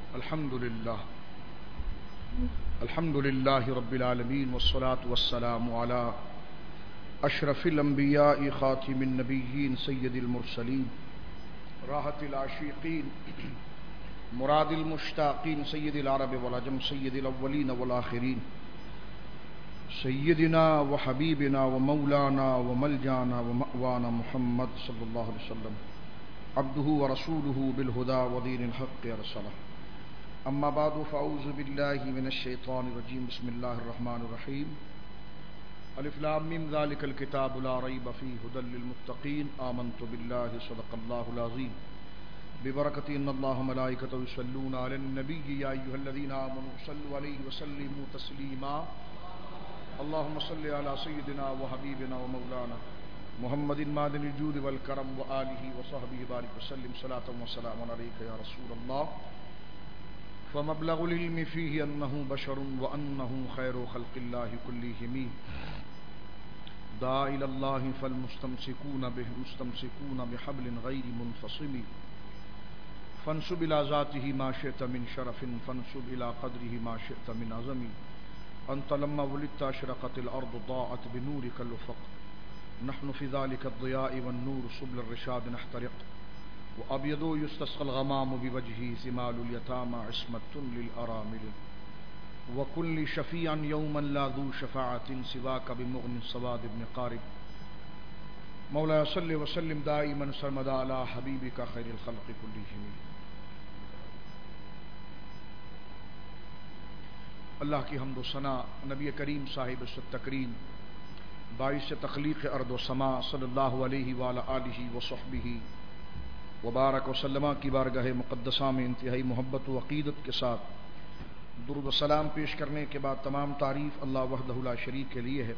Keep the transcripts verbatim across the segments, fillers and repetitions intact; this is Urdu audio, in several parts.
الحمد للہ الحمد للہ رب العالمین والصلاة والسلام علی اشرف الانبیاء خاتم النبیین سید المرسلین راحت العاشقین مراد المشتاقین سید العرب والعجم سید الاولین والآخرین سیدنا وحبیبنا ومولانا وملجانا ومأوانا محمد صلی اللہ علیہ وسلم عبدہ ورسولہ بالہدى ودین الحق ارسلہ. اما بعد فاعوذ باللہ من الشیطان الرجیم بسم اللہ الرحمن الرحیم. الف لام میم ذلک الکتاب لا ریب فیہ ھدی للمتقین آمنت باللہ صدق اللہ العظیم ببرکۃ ان اللہ ملائکتہ یصلون علی النبی یا ایھا الذین آمنوا صلوا علیہ وسلموا تسلیما. اللهم صل علی سیدنا وحبیبنا ومولانا محمد معدن الجود والکرم وآلہ وصحبہ بارک وسلم صلاۃ وسلاما علیک یا رسول اللہ. فمبلغ العلم فیہ انہ بشر وانہ خیر خلق اللہ کلہم. داع الی اللہ فالمستمسکون بہ مستمسکون بحبل غیر منفصم. فانسب الی ذاتہ ما شئت من شرف فانسب الی قدرہ ما شئت من عظم. انت لما ولدت اشرقت الارض ضاءت بنورک الافق. نحن في ذلك الضياء والنور سبل الرشاد نحترق. وأبيض يستسقى الغمام بوجهه ثمال اليتامى عصمة للأرامل. وكل شفيعا يوما لا ذو شفاعة سواك بمغن السواد بن قارب. مولاي صل وسلم دائما سرمدا على حبيبك خير الخلق كلهم. اللہ کی حمد و ثنا نبی کریم صاحب التکریم باعث تخلیق ارض و سما صلی اللہ علیہ وآلہ آلہ وصحبہ وبارک وسلم کی بارگاہ مقدسہ میں انتہائی محبت و عقیدت کے ساتھ درود و سلام پیش کرنے کے بعد تمام تعریف اللہ وحدہ لا شریک کے لیے ہے.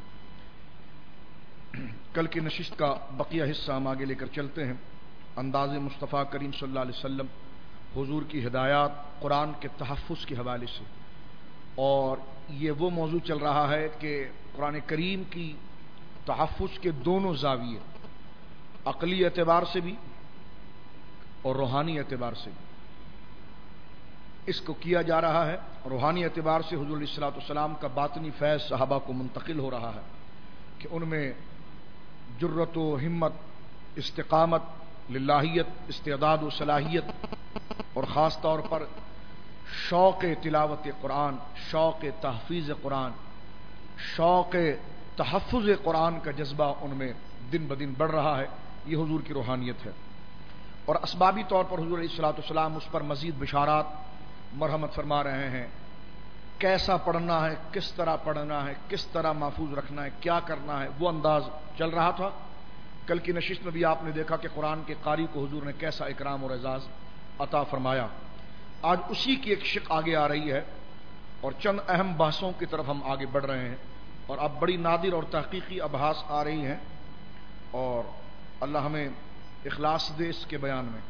کل کی نشست کا بقیہ حصہ ہم آگے لے کر چلتے ہیں. انداز مصطفیٰ کریم صلی اللہ علیہ وسلم حضور کی ہدایات قرآن کے تحفظ کے حوالے سے، اور یہ وہ موضوع چل رہا ہے کہ قرآن کریم کی تحفظ کے دونوں زاویے، عقلی اعتبار سے بھی اور روحانی اعتبار سے بھی اس کو کیا جا رہا ہے. روحانی اعتبار سے حضور علیہ الصلوۃ والسلام کا باطنی فیض صحابہ کو منتقل ہو رہا ہے کہ ان میں جرت و ہمت، استقامت، للہیت، استعداد و صلاحیت، اور خاص طور پر شوق تلاوت قرآن، شوق تحفیظ قرآن، شوق تحفظ قرآن کا جذبہ ان میں دن بدن بڑھ رہا ہے. یہ حضور کی روحانیت ہے. اور اسبابی طور پر حضور علیہ الصلوۃ والسلام اس پر مزید بشارات مرحمت فرما رہے ہیں. کیسا پڑھنا ہے، کس طرح پڑھنا ہے، کس طرح محفوظ رکھنا ہے، کیا کرنا ہے، وہ انداز چل رہا تھا. کل کی نشست میں بھی آپ نے دیکھا کہ قرآن کے قاری کو حضور نے کیسا اکرام اور اعزاز عطا فرمایا. آج اسی کی ایک شق آگے آ رہی ہے اور چند اہم بحثوں کی طرف ہم آگے بڑھ رہے ہیں. اور اب بڑی نادر اور تحقیقی ابحاث آ رہی ہیں، اور اللہ ہمیں اخلاص دے اس کے بیان میں.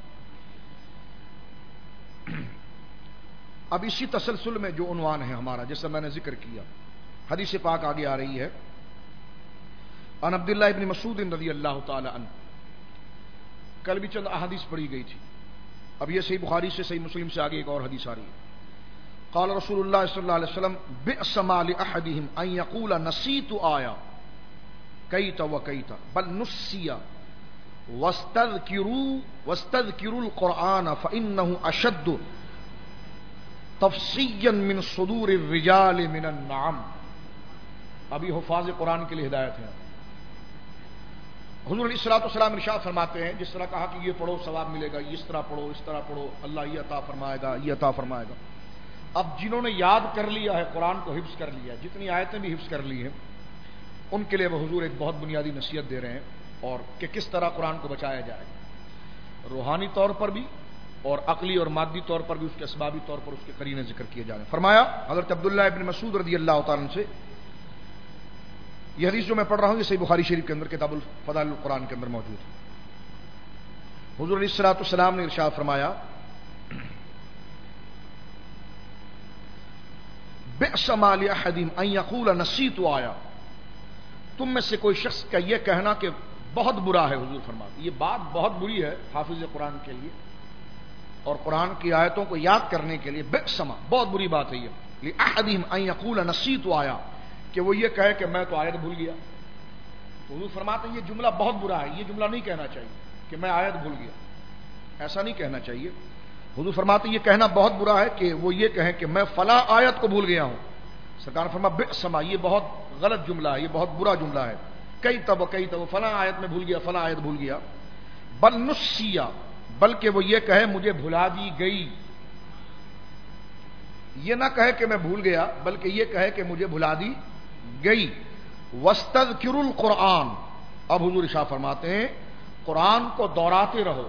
اب اسی تسلسل میں جو عنوان ہے ہمارا، جیسا میں نے ذکر کیا، حدیث پاک آگے آ رہی ہے. عن عبداللہ ابن مسعود رضی اللہ تعالی عنہ. کل بھی چند احادیث پڑھی گئی تھی. اب یہ صحیح بخاری سے صحیح مسلم سے آگے ایک اور حدیث آ رہی ہے. قال رسول اللہ صلی اللہ علیہ وسلم بئس ما لأحدهم ان يقول نسيت آیا کیت وکیت بل نسیا واستذکروا واستذکروا القرآن فإنه اشد تفصیلا من صدور الرجال من النعم. ابھی حفاظ قرآن کے لیے ہدایت ہے. حضور علیہ الصلوۃ والسلام ارشاد فرماتے ہیں جس طرح کہا کہ یہ پڑھو ثواب ملے گا، اس طرح پڑھو، اس طرح پڑھو، اللہ یہ عطا فرمائے گا، یہ عطا فرمائے گا. اب جنہوں نے یاد کر لیا ہے، قرآن کو حفظ کر لیا ہے، جتنی آیتیں بھی حفظ کر لی ہیں، ان کے لیے وہ حضور ایک بہت بنیادی نصیحت دے رہے ہیں، اور کہ کس طرح قرآن کو بچایا جائے، روحانی طور پر بھی اور عقلی اور مادی طور پر بھی، اس کے اسبابی طور پر اس کے قرینے ذکر کیے جا رہے ہیں. فرمایا حضرت عبداللہ ابن مسعود رضی اللہ تعالیٰ عنہ سے، یہ حدیث جو میں پڑھ رہا ہوں یہ صحیح بخاری شریف کے اندر کتاب الفضائل القرآن کے اندر موجود ہے. حضور علیہ الصلوۃ والسلام نے ارشاد فرمایا بئس ما لأحدهم ان يقول نسيت آیا. تم میں سے کوئی شخص کا یہ کہنا کہ بہت برا ہے، حضور فرماتے یہ بات بہت بری ہے حافظ قرآن کے لیے اور قرآن کی آیتوں کو یاد کرنے کے لیے بئسما، بہت بری بات ہے یہ، لأحدہم ان یقول نسیت آیا، کہ وہ یہ کہے کہ میں تو آیت بھول گیا۔ حضور فرماتے ہیں یہ جملہ بہت برا ہے، یہ جملہ نہیں کہنا چاہیے کہ میں آیت بھول گیا، ایسا نہیں کہنا چاہیے۔ حضور فرماتے ہیں یہ کہنا بہت برا ہے کہ وہ یہ کہیں کہ میں فلاں آیت کو بھول گیا ہوں۔ سرکار نے فرمایا بئسما، یہ بہت غلط جملہ ہے، یہ بہت برا جملہ ہے، کئی تب کئی تب فلاں آیت میں بھول گیا، فلاں آیت بھول گیا۔ بل نسیا، بلکہ وہ یہ کہے مجھے بھلا دی گئی، یہ نہ کہے کہ میں بھول گیا بلکہ یہ کہے کہ مجھے بھلا دی گئی۔ وستذکر القرآن، اب حضور ارشاد فرماتے ہیں قرآن کو دوہراتے رہو،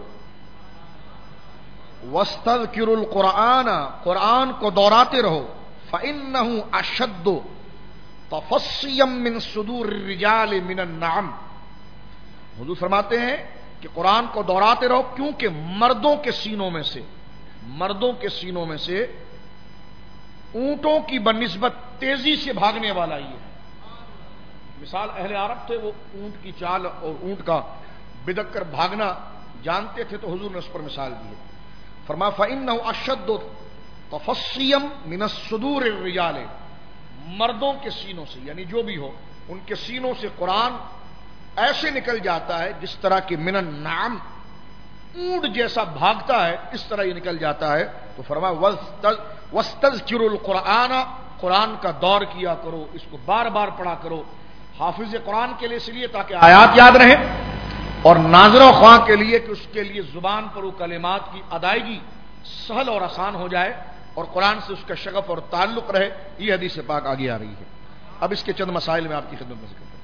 وستذکر القرآن، قرآن کو دوہراتے رہو، فإنہ اشد تفصیا من صدور الرجال من النعم، حضور فرماتے ہیں کہ قرآن کو دوہراتے رہو کیونکہ مردوں کے سینوں میں سے مردوں کے سینوں میں سے اونٹوں کی بنسبت تیزی سے بھاگنے والا یہ ہے۔ مثال اہل عرب تھے، وہ اونٹ کی چال اور اونٹ کا بدک کر بھاگنا جانتے تھے، تو حضور نے اس پر مثال دی ہے۔ فرمایا فإنہ اشد تفصیا من الصدور الرجال، مردوں کے سینوں سے، یعنی جو بھی ہو ان کے سینوں سے قرآن ایسے نکل جاتا ہے جس طرح کہ من النعم، اونٹ جیسا بھاگتا ہے اس طرح یہ نکل جاتا ہے۔ تو فرمایا وستذکر القرآن، قرآن کا دور کیا کرو، اس کو بار بار پڑھا کرو۔ حافظ قرآن کے لیے اس لیے تاکہ آیات یاد رہیں، اور ناظر و خواہ کے لیے کہ اس کے لیے زبان پر وہ کلمات کی ادائیگی سہل اور آسان ہو جائے، اور قرآن سے اس کا شغف اور تعلق رہے۔ یہ حدیث پاک آگے آ رہی ہے۔ اب اس کے چند مسائل میں آپ کی خدمت میں ذکر کرتا ہوں۔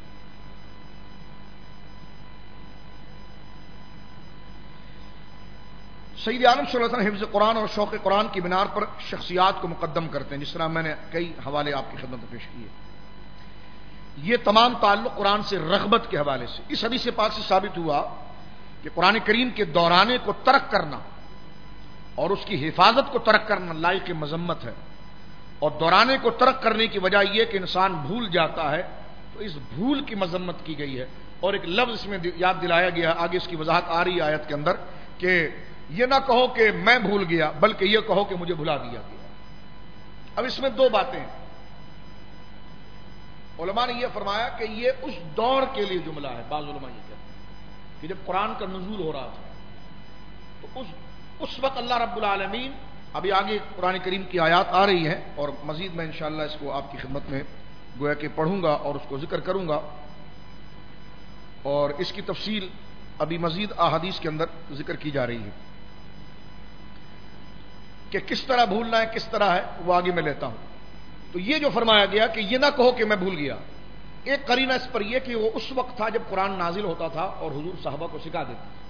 سید عالم صلی اللہ علیہ وسلم حفظ قرآن اور شوق قرآن کی بنیاد پر شخصیات کو مقدم کرتے ہیں، جس طرح میں نے کئی حوالے آپ کی خدمت میں پیش کیے۔ یہ تمام تعلق قرآن سے رغبت کے حوالے سے۔ اس حدیث پاک سے ثابت ہوا کہ قرآن کریم کے دورانے کو ترک کرنا اور اس کی حفاظت کو ترک کرنا لائق مذمت ہے، اور دورانے کو ترک کرنے کی وجہ یہ کہ انسان بھول جاتا ہے، تو اس بھول کی مذمت کی گئی ہے۔ اور ایک لفظ اس میں یاد دلایا گیا، آگے اس کی وضاحت آ رہی ہے آیت کے اندر، کہ یہ نہ کہو کہ میں بھول گیا بلکہ یہ کہو کہ مجھے بھلا دیا گیا۔ اب اس میں دو باتیں ہیں، علماء نے یہ فرمایا کہ یہ اس دور کے لیے جملہ ہے، بعض علماء یہ کہتے ہیں کہ جب قرآن کا نزول ہو رہا تھا تو اس اس وقت اللہ رب العالمین، ابھی آگے قرآن کریم کی آیات آ رہی ہیں اور مزید میں انشاءاللہ اس کو آپ کی خدمت میں گویا کہ پڑھوں گا اور اس کو ذکر کروں گا، اور اس کی تفصیل ابھی مزید احادیث کے اندر ذکر کی جا رہی ہے کہ کس طرح بھولنا ہے، کس طرح ہے، وہ آگے میں لیتا ہوں۔ تو یہ جو فرمایا گیا کہ یہ نہ کہو کہ میں بھول گیا، ایک قرینہ اس پر یہ کہ وہ اس وقت تھا جب قرآن نازل ہوتا تھا اور حضور صحابہ کو سکھا دیتے تھے،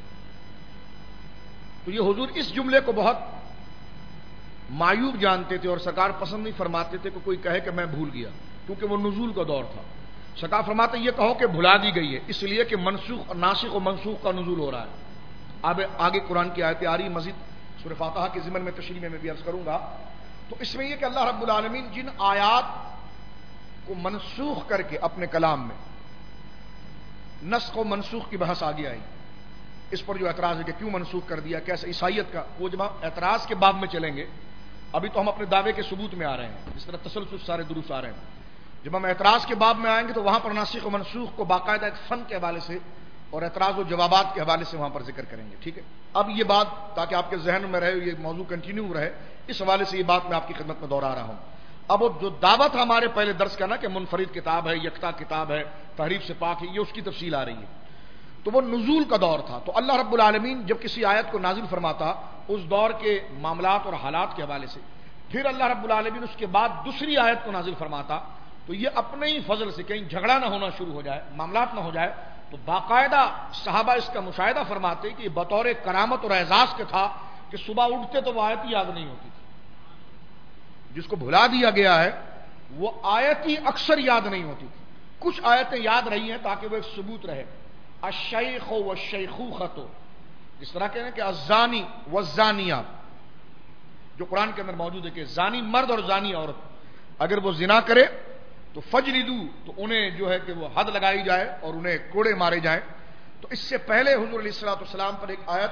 تو یہ حضور اس جملے کو بہت معیوب جانتے تھے اور سرکار پسند نہیں فرماتے تھے کہ کوئی کہے کہ میں بھول گیا، کیونکہ وہ نزول کا دور تھا۔ سرکار فرماتے یہ کہو کہ بھلا دی گئی ہے، اس لیے کہ منسوخ ناسخ و منسوخ کا نزول ہو رہا ہے۔ اب آگے قرآن کی آیتیں آ رہی، مزید سورہ فاتحہ کے ضمن میں تشریح میں میں بھی عرض کروں گا۔ تو اس میں یہ کہ اللہ رب العالمین جن آیات کو منسوخ کر کے اپنے کلام میں، نسخ و منسوخ کی بحث آگے آئی، اس پر جو اعتراض ہے کہ کیوں منسوخ کر دیا، کیسے عیسائیت کا، وہ جب ہم اعتراض کے باب میں چلیں گے، ابھی تو ہم اپنے دعوے کے ثبوت میں آ رہے ہیں، جس طرح تسلسل سارے دروس آ رہے ہیں۔ جب ہم اعتراض کے باب میں آئیں گے تو وہاں پر ناسخ و منسوخ کو باقاعدہ ایک فن کے حوالے سے اور اعتراض و جوابات کے حوالے سے وہاں پر ذکر کریں گے، ٹھیک ہے۔ اب یہ بات تاکہ آپ کے ذہن میں رہے، یہ موضوع کنٹینیو رہے، اس حوالے سے یہ بات میں آپ کی خدمت میں دوہرا رہا ہوں۔ اب وہ جو دعوت ہے ہمارے پہلے درس کا نا کہ منفرد کتاب ہے، یکتا کتاب ہے، تحریف سے پاک ہے، یہ اس کی تفصیل آ رہی ہے۔ تو وہ نزول کا دور تھا، تو اللہ رب العالمین جب کسی آیت کو نازل فرماتا اس دور کے معاملات اور حالات کے حوالے سے، پھر اللہ رب العالمین اس کے بعد دوسری آیت کو نازل فرماتا، تو یہ اپنے ہی فضل سے کہیں جھگڑا نہ ہونا شروع ہو جائے، معاملات نہ ہو جائے، تو باقاعدہ صحابہ اس کا مشاہدہ فرماتے کہ یہ بطور کرامت اور اعزاز کے تھا کہ صبح اٹھتے تو وہ آیت ہی یاد نہیں ہوتی تھی، جس کو بھلا دیا گیا ہے وہ آیت ہی اکثر یاد نہیں ہوتی تھی، کچھ آیتیں یاد رہی ہیں تاکہ وہ ایک ثبوت رہے۔ الشیخ والشیخوخۃ، جس طرح کہتے ہیں کہ الزانی والزانیہ، جو قرآن کے اندر موجود ہے کہ زانی مرد اور زانی عورت اگر وہ زنا کرے تو فجلدو، تو انہیں جو ہے کہ وہ حد لگائی جائے اور انہیں کوڑے مارے جائیں۔ تو اس سے پہلے حضور علیہ الصلوۃ والسلام پر ایک آیت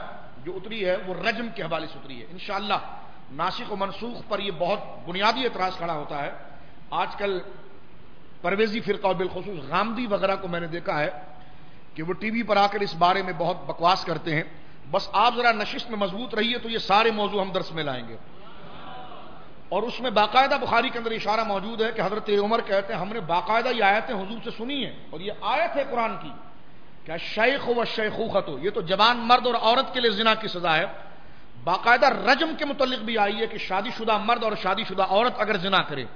جو اتری ہے وہ رجم کے حوالے سے اتری ہے. انشاءاللہ ناسخ و منسوخ پر یہ بہت بنیادی اعتراض کھڑا ہوتا ہے. آج کل پرویزی فرقہ اور بالخصوص غامدی وغیرہ کو میں نے دیکھا ہے کہ وہ ٹی وی پر آ کر اس بارے میں بہت بکواس کرتے ہیں. بس آپ ذرا نشست میں مضبوط رہیے تو یہ سارے موضوع ہم درس میں لائیں گے. اور اس میں باقاعدہ بخاری کے اندر اشارہ موجود ہے کہ حضرت عمر کہتے ہیں ہم نے باقاعدہ یہ آیتیں حضور سے سنی ہیں, اور یہ آیت ہے قرآن کی کہ شیخ و شیخوخۃ, یہ تو جوان مرد اور عورت کے لیے زنا کی سزا ہے. باقاعدہ رجم کے متعلق بھی آئی ہے کہ شادی شدہ مرد اور شادی شدہ عورت اگر زنا کرے,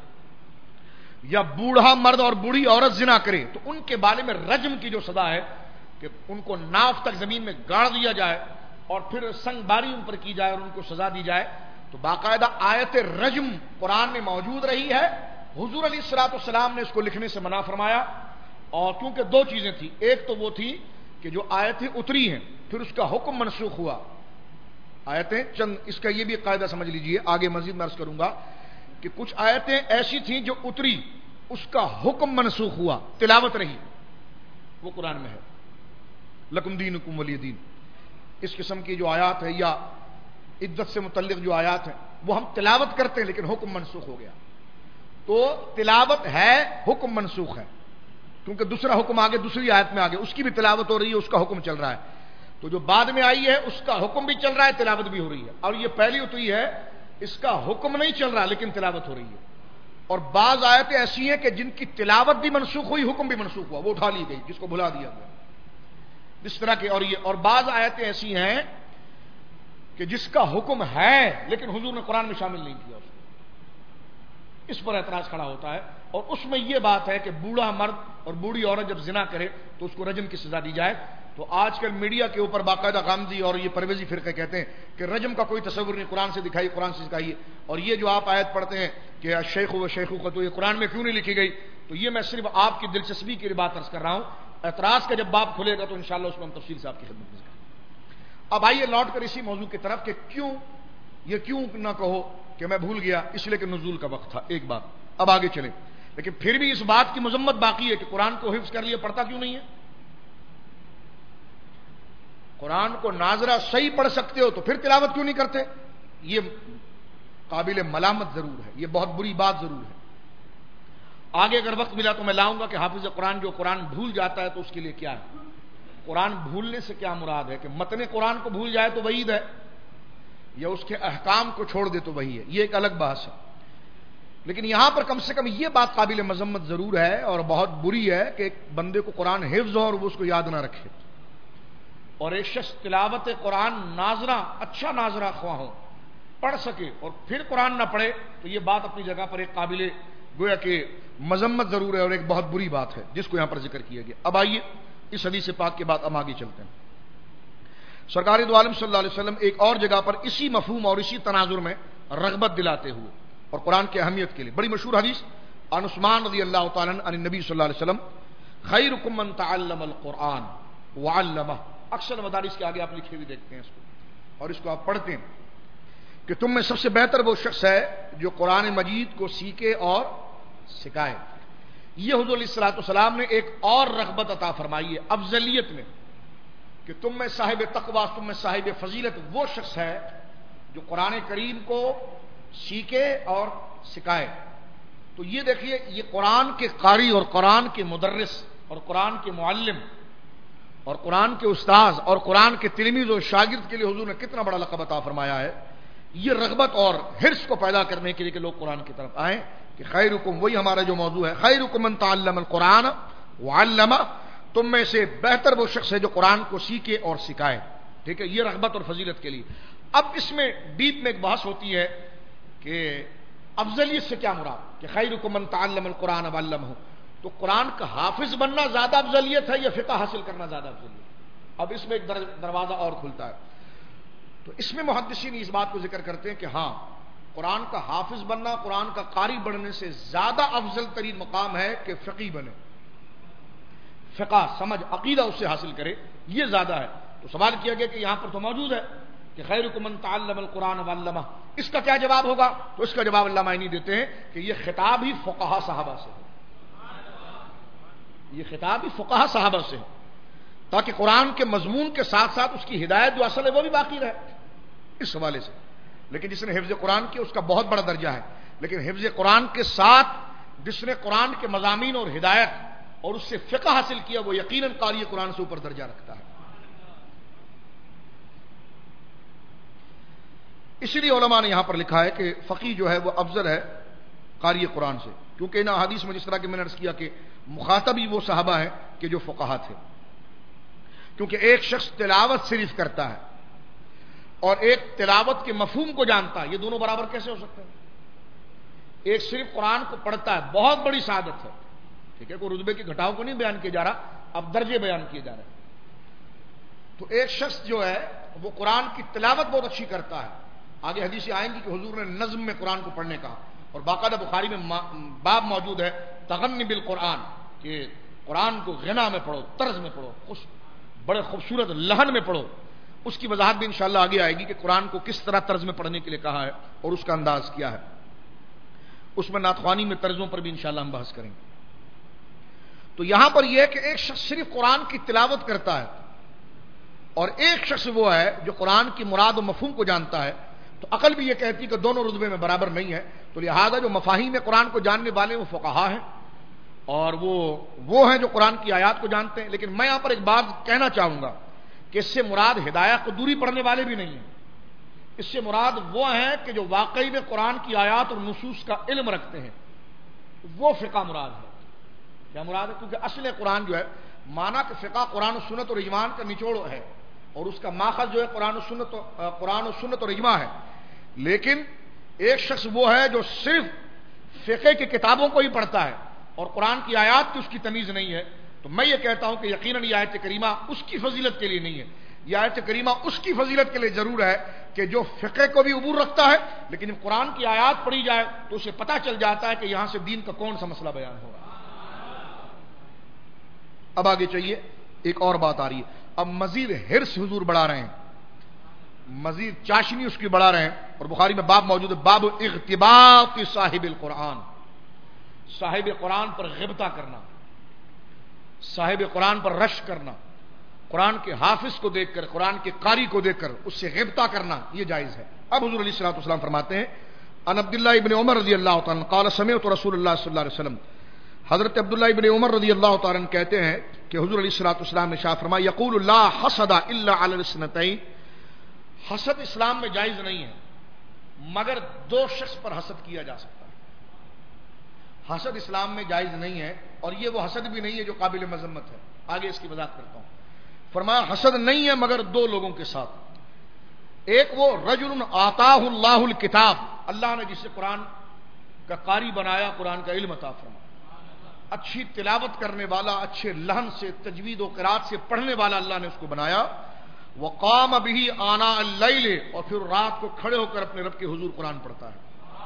یا بوڑھا مرد اور بوڑھی عورت زنا کرے, تو ان کے بارے میں رجم کی جو سزا ہے کہ ان کو ناف تک زمین میں گاڑ دیا جائے اور پھر سنگ باری ان پر کی جائے اور ان کو سزا دی جائے. تو باقاعدہ آیت رجم قرآن میں موجود رہی ہے. حضور علیہ الصلوۃ والسلام نے اس کو لکھنے سے منع فرمایا, اور کیونکہ دو چیزیں تھیں, ایک تو وہ تھی کہ جو آیتیں اتری ہیں پھر اس کا حکم منسوخ ہوا. آیتیں چند, اس کا یہ بھی قاعدہ سمجھ لیجئے, آگے مزید میں عرض کروں گا کہ کچھ آیتیں ایسی تھیں جو اتری, اس کا حکم منسوخ ہوا, تلاوت رہی, وہ قرآن میں ہے. لکم دینکم ولی دین, اس قسم کی جو آیات ہے یا عدت سے متعلق جو آیات ہیں وہ ہم تلاوت کرتے ہیں لیکن حکم منسوخ ہو گیا. تو تلاوت ہے, حکم منسوخ ہے, کیونکہ دوسرا حکم آگے دوسری آیت میں آگے اس کی بھی تلاوت ہو رہی ہے, اس کا حکم چل رہا ہے. تو جو بعد میں آئی ہے اس کا حکم بھی چل رہا ہے, تلاوت بھی ہو رہی ہے. اور یہ پہلی اتری ہے, اس کا حکم نہیں چل رہا لیکن تلاوت ہو رہی ہے. اور بعض آیتیں ایسی ہیں کہ جن کی تلاوت بھی منسوخ ہوئی, حکم بھی منسوخ ہوا, وہ اٹھا لی گئی, جس کو بھلا دیا گیا اس طرح کے. اور یہ اور بعض آیتیں ایسی ہیں کہ جس کا حکم ہے لیکن حضور نے قرآن میں شامل نہیں کیا, اس کو اس پر اعتراض کھڑا ہوتا ہے. اور اس میں یہ بات ہے کہ بوڑھا مرد اور بوڑھی عورت جب زنا کرے تو اس کو رجم کی سزا دی جائے. تو آج کل میڈیا کے اوپر باقاعدہ غامدی اور یہ پرویزی فرقے کہتے ہیں کہ رجم کا کوئی تصور نہیں, قرآن سے دکھائی, قرآن سے سکھائیے. اور یہ جو آپ آیت پڑھتے ہیں کہ شیخ و شیخوخۃ, تو یہ قرآن میں کیوں نہیں لکھی گئی؟ تو یہ میں صرف آپ کی دلچسپی کی بات عرض کر رہا ہوں. اعتراض کا جب باب کھلے گا تو انشاءاللہ اس میں ہم تفصیل سے آپ کی خدمت میں کریں. اب آئیے لوٹ کر اسی موضوع کی طرف کہ کیوں یہ کیوں نہ کہو کہ میں بھول گیا اس لیے کہ نزول کا وقت تھا, ایک بات. اب آگے چلیں, لیکن پھر بھی اس بات کی مذمت باقی ہے کہ قرآن کو حفظ کر لیا, پڑھتا کیوں نہیں ہے؟ قرآن کو ناظرہ صحیح پڑھ سکتے ہو تو پھر تلاوت کیوں نہیں کرتے؟ یہ قابل ملامت ضرور ہے, یہ بہت بری بات ضرور ہے. آگے اگر وقت ملا تو میں لاؤں گا کہ حافظ قرآن جو قرآن بھول جاتا ہے تو اس کے لیے کیا ہے. قرآن بھولنے سے کیا مراد ہے کہ متن قرآن کو بھول جائے تو وعید ہے, یا اس کے احکام کو چھوڑ دے تو وہی ہے, یہ ایک الگ بحث ہے. لیکن یہاں پر کم سے کم یہ بات قابل مذمت ضرور ہے اور بہت بری ہے کہ ایک بندے کو قرآن حفظ ہو اور وہ اس کو یاد نہ رکھے, اور ایک شخص تلاوت قرآن ناظرہ, اچھا ناظرہ خواہ ہو, پڑھ سکے اور پھر قرآن نہ پڑھے, تو یہ بات اپنی جگہ پر ایک قابل گویا کہ مذمت ضرور ہے اور ایک بہت بری بات ہے جس کو یہاں پر ذکر کیا گیا. اب آئیے اس حدیث پاک کے بعد ہم آگے چلتے ہیں. سرکار دو عالم صلی اللہ علیہ وسلم ایک اور جگہ پر اسی مفہوم اور اسی تناظر میں رغبت دلاتے ہوئے اور قرآن کی اہمیت کے لیے, بڑی مشہور حدیث عن عثمان رضی اللہ تعالی عنہ عن النبی صلی اللہ علیہ وسلم خیرکم من تعلم القرآن وعلمہ, اکثر مدارس کے آگے آپ لکھے ہوئے دیکھتے ہیں اس کو اور اس کو آپ پڑھتے ہیں کہ تم میں سب سے بہتر وہ شخص ہے جو قرآن مجید کو سیکھے اور سکھائے. یہ حضور علیہ الصلوۃ والسلام نے ایک اور رغبت عطا فرمائی ہے افضلیت میں کہ تم میں صاحب تقوی, تم میں صاحب فضیلت وہ شخص ہے جو قرآن کریم کو سیکھے اور سکھائے. تو یہ دیکھیے, یہ قرآن کے قاری اور قرآن کے مدرس اور قرآن کے معلم اور قرآن کے استاذ اور قرآن کے تلمیذ اور شاگرد کے لیے حضور نے کتنا بڑا لقب عطا فرمایا ہے. یہ رغبت اور حرص کو پیدا کرنے کے لیے کہ لوگ قرآن کی طرف آئیں کہ خیرکم, وہی ہمارا جو موضوع ہے, خیرکم من تعلم القرآن وعلمہ, تم میں سے بہتر وہ شخص ہے جو قرآن کو سیکھے اور سکھائے. ٹھیک ہے, یہ رغبت اور فضیلت کے لیے. اب اس میں ڈیپ میں ایک بحث ہوتی ہے کہ افضلیت سے کیا مراد, کہ خیرکم من تعلم القرآن وعلمہ, تو قرآن کا حافظ بننا زیادہ افضلیت ہے یا فقہ حاصل کرنا زیادہ افضلیت؟ اب اس میں ایک دروازہ اور کھلتا ہے. تو اس میں محدثین اس بات کو ذکر کرتے ہیں کہ ہاں, قرآن کا حافظ بننا قرآن کا قاری بننے سے زیادہ افضل ترین مقام ہے کہ فقی بنے, فقہ سمجھ عقیدہ اس سے حاصل کرے, یہ زیادہ ہے. تو سوال کیا گیا کہ یہاں پر تو موجود ہے کہ خیرکم من تعلم القرآن وعلمہ, اس کا کیا جواب ہوگا؟ تو اس کا جواب علامہ عینی دیتے ہیں کہ یہ خطاب ہی فقہا صحابہ سے ہے, یہ خطاب ہی فقہا صحابہ سے ہے. تاکہ قرآن کے مضمون کے ساتھ ساتھ اس کی ہدایت جو اصل ہے وہ بھی باقی رہے اس حوالے سے. لیکن جس نے حفظ قرآن کیا اس کا بہت بڑا درجہ ہے، لیکن حفظ قرآن کے ساتھ جس نے قرآن کے مضامین اور ہدایت اور اس سے فقہ حاصل کیا وہ یقیناً قاری قرآن سے اوپر درجہ رکھتا ہے. اسی لیے علماء نے یہاں پر لکھا ہے کہ فقی جو ہے وہ افضل ہے قاری قرآن سے، کیونکہ ان حدیث میں جس طرح کہ میں نے عرض کیا کہ مخاطب ہی وہ صحابہ ہیں کہ جو فقہا تھے. کیونکہ ایک شخص تلاوت صرف کرتا ہے اور ایک تلاوت کے مفہوم کو جانتا ہے، یہ دونوں برابر کیسے ہو سکتے ہیں؟ ایک صرف قرآن کو پڑھتا ہے، بہت بڑی سعادت ہے، ٹھیک ہے، کوئی رتبے کی گھٹاؤ کو نہیں بیان کیا جا رہا، اب درجے بیان کیے جا رہے ہیں. تو ایک شخص جو ہے وہ قرآن کی تلاوت بہت اچھی کرتا ہے. آگے حدیثیں آئیں گی کہ حضور نے نظم میں قرآن کو پڑھنے کا، اور باقاعدہ بخاری میں باب موجود ہے تغنی بالقرآن، کہ قرآن کو غنا میں پڑھو، طرز میں پڑھو، خوش بڑے خوبصورت لہن میں پڑھو. اس کی وضاحت بھی انشاءاللہ آگے آئے گی کہ قرآن کو کس طرح طرز میں پڑھنے کے لیے کہا ہے اور اس کا انداز کیا ہے. اس میں نعت خوانی میں طرزوں پر بھی انشاءاللہ ہم بحث کریں گے. تو یہاں پر یہ ہے کہ ایک شخص صرف قرآن کی تلاوت کرتا ہے اور ایک شخص وہ ہے جو قرآن کی مراد و مفہوم کو جانتا ہے. تو عقل بھی یہ کہتی کہ دونوں رتبے میں برابر نہیں ہے، تو لہذا جو مفاہیم قرآن کو جاننے والے وہ فقہا ہیں اور وہ وہ ہیں جو قرآن کی آیات کو جانتے ہیں. لیکن میں یہاں پر ایک بات کہنا چاہوں گا کہ اس سے مراد ہدایت کو دوری پڑھنے والے بھی نہیں ہیں. اس سے مراد وہ ہیں کہ جو واقعی میں قرآن کی آیات اور نصوص کا علم رکھتے ہیں، وہ فقہ مراد ہے. کیا مراد ہے؟ کیونکہ اصل قرآن جو ہے مانا کہ فقہ قرآن و سنت اور اجماع کا نچوڑ ہے اور اس کا ماخذ جو ہے قرآن و سنت قرآن و سنت اور اجماع ہے. لیکن ایک شخص وہ ہے جو صرف فقہ کی کتابوں کو ہی پڑھتا ہے اور قرآن کی آیات کی اس کی تمیز نہیں ہے. تو میں یہ کہتا ہوں کہ یقیناً یہ آیت کریمہ اس کی فضیلت کے لیے نہیں ہے. یہ آیت کریمہ اس کی فضیلت کے لیے ضرور ہے کہ جو فقہ کو بھی عبور رکھتا ہے، لیکن جب قرآن کی آیات پڑھی جائے تو اسے پتہ چل جاتا ہے کہ یہاں سے دین کا کون سا مسئلہ بیان ہو رہا ہے. اب آگے چاہیے ایک اور بات آ رہی ہے. اب مزید حرص حضور بڑھا رہے ہیں، مزید چاشنی اس کی بڑھا رہے ہیں، اور بخاری میں باب موجود ہے باب اغتباط صاحب القرآن، صاحب قرآن پر غبطہ کرنا، صاحب قرآن پر رش کرنا، قرآن کے حافظ کو دیکھ کر، قرآن کے قاری کو دیکھ کر اس سے غبطہ کرنا یہ جائز ہے. اب حضور علیہ الصلوۃ والسلام فرماتے ہیں ان عبداللہ ابن عمر رضی اللہ تعالیٰ قال سمعت رسول اللہ صلی اللہ علیہ وسلم، حضرت عبداللہ ابن عمر رضی اللہ تعالیٰ کہتے ہیں کہ حضور علیہ الصلوۃ والسلام نے ارشاد فرمایا یقول لا حسد الا علی الاثنتین، حسد اسلام میں جائز نہیں ہے مگر دو شخص پر حسد کیا جا سکتا ہے. حسد اسلام میں جائز نہیں ہے اور یہ وہ حسد بھی نہیں ہے جو قابل مذمت ہے. آگے اس کی وضاحت کرتا ہوں. فرمایا حسد نہیں ہے مگر دو لوگوں کے ساتھ. ایک وہ رجل آتاہ اللہ الکتاب، اللہ نے جسے قرآن کا قاری بنایا، قرآن کا علم عطا فرمایا، اچھی تلاوت کرنے والا، اچھے لہن سے تجوید و قرات سے پڑھنے والا اللہ نے اس کو بنایا. وقام به آناء اللیل، اور پھر رات کو کھڑے ہو کر اپنے رب کے حضور قرآن پڑھتا ہے.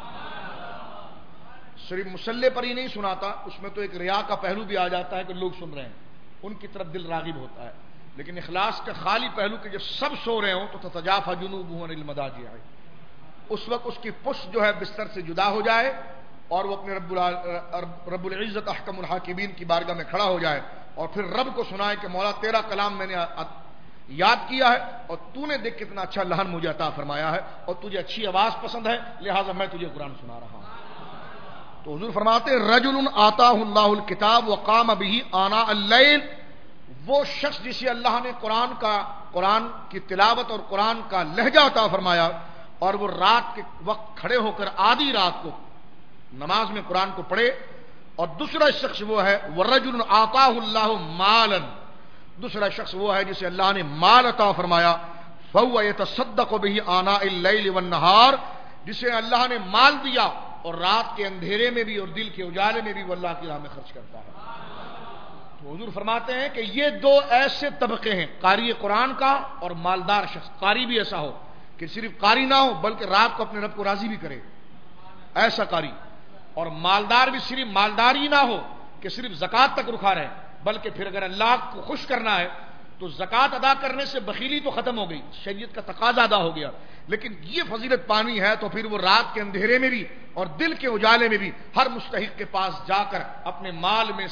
صرف مصلی پر ہی نہیں سناتا، اس میں تو ایک ریا کا پہلو بھی آ جاتا ہے کہ لوگ سن رہے ہیں، ان کی طرف دل راغب ہوتا ہے. لیکن اخلاص کا خالی پہلو کہ جب سب سو رہے ہوں تو تتجافى جنوبهم عن المضاجع، اس وقت اس کی پشت جو ہے بستر سے جدا ہو جائے اور وہ اپنے رب رب العزت احکم الحاکمین کی بارگاہ میں کھڑا ہو جائے اور پھر رب کو سنائے کہ مولا تیرا کلام میں نے یاد کیا ہے اور تو نے دیکھ کتنا اچھا لہن مجھے عطا فرمایا ہے اور تجھے اچھی آواز پسند ہے، لہٰذا میں تجھے قرآن سنا رہا ہوں. تو حضور فرماتے ہیں رجل آتاہ اللہ الکتاب وقام به آناء اللیل، وہ شخص جسے اللہ نے قرآن کا قرآن کی تلاوت اور قرآن کا لہجہ عطا فرمایا اور وہ رات کے وقت کھڑے ہو کر آدھی رات کو نماز میں قرآن کو پڑھے. اور دوسرا شخص وہ ہے ورجل آتاہ اللہ مالا، دوسرا شخص وہ ہے جسے اللہ نے مال عطا فرمایا فهو يتصدق به آناء اللیل والنہار، جسے اللہ نے مال دیا اور رات کے اندھیرے میں بھی اور دل کے اجالے میں بھی وہ اللہ کی راہ میں خرچ کرتا ہے. تو حضور فرماتے ہیں کہ یہ دو ایسے طبقے ہیں، قاری قرآن کا اور مالدار شخص. قاری بھی ایسا ہو کہ صرف قاری نہ ہو بلکہ رات کو اپنے رب کو راضی بھی کرے، ایسا قاری. اور مالدار بھی صرف مالداری نہ ہو کہ صرف زکوٰۃ تک رکھا رہے، بلکہ پھر اگر اللہ کو خوش کرنا ہے تو زکوٰۃ ادا کرنے سے بخیلی تو ختم ہو گئی، شریعت کا تقاضا ادا ہو گیا، لیکن یہ فضیلت پانی ہے تو پھر وہ رات کے اندھیرے میں بھی اور دل کے اجالے میں بھی ہر مستحق کے پاس جا کر اپنے مال میں سے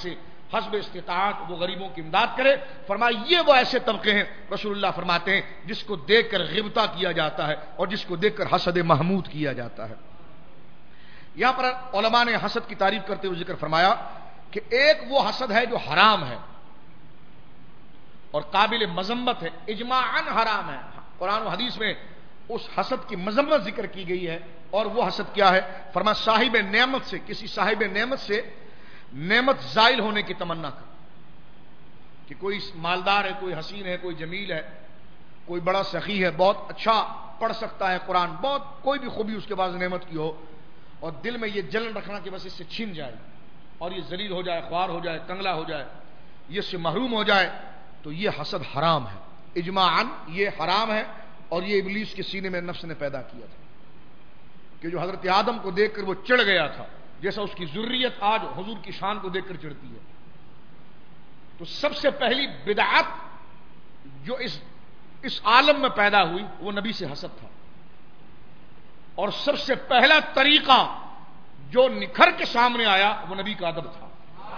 حسب استطاعت وہ غریبوں کی امداد کرے. فرمایا یہ وہ ایسے طبقے ہیں رسول اللہ فرماتے ہیں جس کو دیکھ کر غبطہ کیا جاتا ہے اور جس کو دیکھ کر حسد محمود کیا جاتا ہے. یہاں پر علماء نے حسد کی تعریف کرتے ہوئے ذکر فرمایا کہ ایک وہ حسد ہے جو حرام ہے اور قابل مذمت ہے، اجماعاً حرام ہے. قرآن و حدیث میں اس حسد کی مذمت ذکر کی گئی ہے. اور وہ حسد کیا ہے؟ فرمایا صاحب نعمت سے، کسی صاحب نعمت سے نعمت زائل ہونے کی تمنا کر، کہ کوئی مالدار ہے، کوئی حسین ہے، کوئی جمیل ہے، کوئی بڑا سخی ہے، بہت اچھا پڑھ سکتا ہے قرآن، بہت کوئی بھی خوبی اس کے پاس نعمت کی ہو، اور دل میں یہ جلن رکھنا کہ بس اس سے چھن جائے اور یہ ذلیل ہو جائے، خوار ہو جائے، کنگلا ہو جائے، یہ اس سے محروم ہو جائے، تو یہ حسد حرام ہے. اجماعاً یہ حرام ہے. اور یہ ابلیس کے سینے میں نفس نے پیدا کیا تھا کہ جو حضرت آدم کو دیکھ کر وہ چڑھ گیا تھا، جیسا اس کی ذریت آج حضور کی شان کو دیکھ کر چڑھتی ہے. تو سب سے پہلی بدعت جو اس اس عالم میں پیدا ہوئی وہ نبی سے حسد تھا. اور سب سے پہلا طریقہ جو نکھر کے سامنے آیا وہ نبی کا ادب تھا،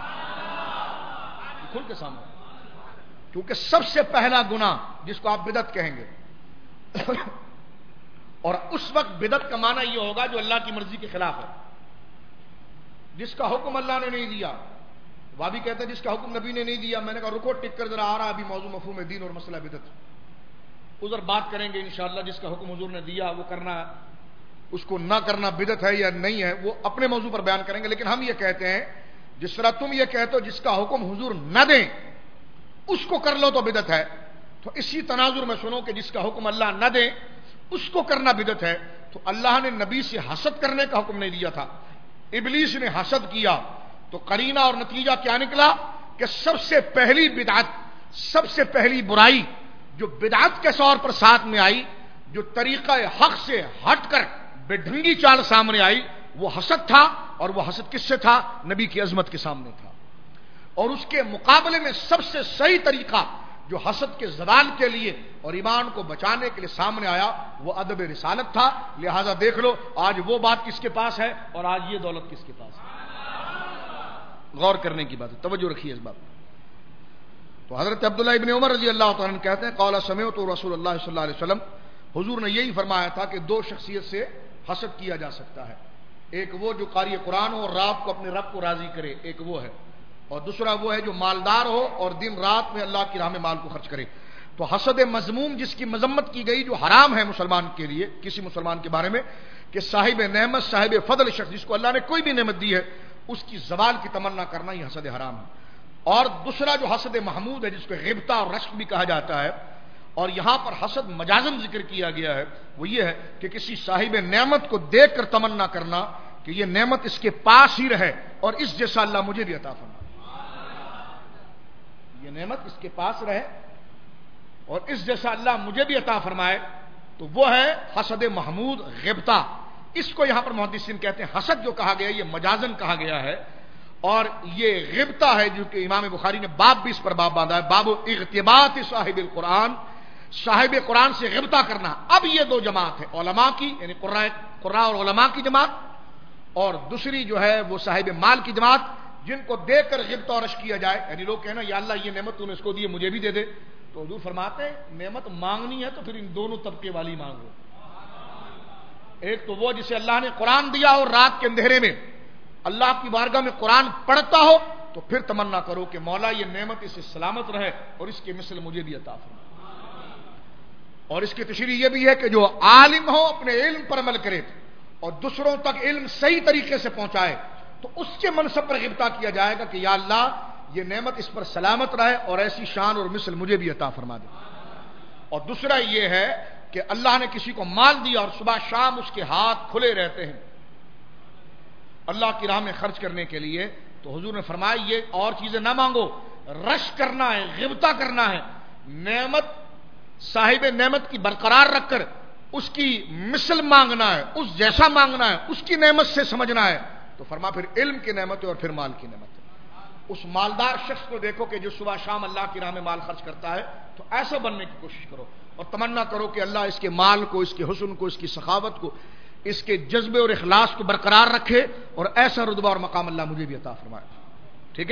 کھل کے سامنے. کیونکہ سب سے پہلا گناہ جس کو آپ بدعت کہیں گے اور اس وقت بدعت کا معنی یہ ہوگا جو اللہ کی مرضی کے خلاف ہے، جس کا حکم اللہ نے نہیں دیا. وہابی کہتے ہیں جس کا حکم نبی نے نہیں دیا. میں نے کہا رکو ٹک کر ذرا آ رہا ابھی موضوع مفہوم دین اور مسئلہ بدعت، ادھر بات کریں گے انشاءاللہ. جس کا حکم حضور نے دیا وہ کرنا، اس کو نہ کرنا بدعت ہے یا نہیں ہے وہ اپنے موضوع پر بیان کریں گے. لیکن ہم یہ کہتے ہیں جس طرح تم یہ کہتے ہو جس کا حکم حضور نہ دیں اس کو کر لو تو بدعت ہے، تو اسی تناظر میں سنو کہ جس کا حکم اللہ نہ دے اس کو کرنا بدعت ہے. تو اللہ نے نبی سے حسد کرنے کا حکم نہیں دیا تھا، ابلیس نے حسد کیا. تو قرینہ اور نتیجہ کیا نکلا کہ سب سے پہلی بدعت، سب سے پہلی برائی جو بدعت کے طور پر ساتھ میں آئی، جو طریقہ حق سے ہٹ کر بے ڈھنگی چال سامنے آئی، وہ حسد تھا. اور وہ حسد کس سے تھا؟ نبی کی عظمت کے سامنے تھا. اور اس کے مقابلے میں سب سے صحیح طریقہ جو حسد کے زوال کے لیے اور ایمان کو بچانے کے لیے سامنے آیا وہ ادب رسالت تھا. لہذا دیکھ لو آج وہ بات کس کے پاس ہے اور آج یہ دولت کس کے پاس ہے. غور کرنے کی بات ہے، توجہ رکھیے اس بات میں. تو حضرت عبداللہ ابن عمر رضی اللہ تعالیٰ عنہ کہتے ہیں قال سمعت رسول اللہ صلی اللہ علیہ وسلم، حضور نے یہی فرمایا تھا کہ دو شخصیت سے حسد کیا جا سکتا ہے. ایک وہ جو قاری قرآن ہو اور رات کو اپنے رب کو راضی کرے، ایک وہ ہے. اور دوسرا وہ ہے جو مالدار ہو اور دن رات میں اللہ کی راہ میں مال کو خرچ کرے. تو حسد مذموم جس کی مذمت کی گئی جو حرام ہے مسلمان کے لیے، کسی مسلمان کے بارے میں، کہ صاحب نعمت صاحب فضل شخص جس کو اللہ نے کوئی بھی نعمت دی ہے اس کی زوال کی تمنا کرنا یہ حسد حرام ہے. اور دوسرا جو حسد محمود ہے جس کو غبطہ اور رشک بھی کہا جاتا ہے، اور یہاں پر حسد مجازن ذکر کیا گیا ہے، وہ یہ ہے کہ کسی صاحب نعمت کو دیکھ کر تمنا کرنا کہ یہ نعمت اس کے پاس ہی رہے اور اس جیسا اللہ مجھے بھی عطا فرمائے، یہ نعمت اس کے پاس رہے اور اس جیسا اللہ مجھے بھی عطا فرمائے. تو وہ ہے حسد محمود غبطہ. اس کو یہاں پر محدثین کہتے ہیں حسد جو کہا گیا یہ مجازن کہا گیا ہے، اور یہ غبطہ ہے جو کہ امام بخاری نے باب بھی اس پر باب باندھا ہے، باب اغتباط صاحب القرآن، صاحب قرآن سے غبطہ کرنا. اب یہ دو جماعت ہے، علماء کی یعنی قراء اور علماء کی جماعت، اور دوسری جو ہے وہ صاحب مال کی جماعت جن کو دیکھ کر غبطہ اور رشک کیا جائے. یعنی لوگ کہنا یا اللہ یہ نعمت تو نے اس کو دی مجھے بھی دے دے. تو حضور فرماتے ہیں نعمت مانگنی ہے تو پھر ان دونوں طبقے والی مانگو. ایک تو وہ جسے اللہ نے قرآن دیا اور رات کے اندھیرے میں اللہ کی بارگاہ میں قرآن پڑھتا ہو تو پھر تمنا کرو کہ مولا یہ نعمت اس سے سلامت رہے اور اس کے مثل مجھے بھی عطا فرما. اور اس کی تشریح یہ بھی ہے کہ جو عالم ہو اپنے علم پر عمل کرے اور دوسروں تک علم صحیح طریقے سے پہنچائے تو اس کے منصب پر غبطہ کیا جائے گا کہ یا اللہ یہ نعمت اس پر سلامت رہے اور ایسی شان اور مثل مجھے بھی عطا فرما دے. اور دوسرا یہ ہے کہ اللہ نے کسی کو مال دیا اور صبح شام اس کے ہاتھ کھلے رہتے ہیں اللہ کی راہ میں خرچ کرنے کے لیے، تو حضور نے فرمایا یہ اور چیزیں نہ مانگو، رش کرنا ہے، غبطہ کرنا ہے، نعمت صاحب نعمت کی برقرار رکھ کر اس کی مثل مانگنا ہے، اس جیسا مانگنا ہے، اس کی نعمت سے سمجھنا ہے. تو فرما پھر علم کی نعمت ہے اور پھر مال کی نعمت ہے. اس مالدار شخص کو دیکھو کہ جو صبح شام اللہ کی راہ میں مال خرچ کرتا ہے، تو ایسا بننے کی کوشش کرو اور تمنا کرو کہ اللہ اس کے مال کو، اس کے حسن کو، اس کی سخاوت کو، اس کے جذبے اور اخلاص کو برقرار رکھے اور ایسا رتبہ اور مقام اللہ مجھے بھی عطا فرمائے. ٹھیک ہے.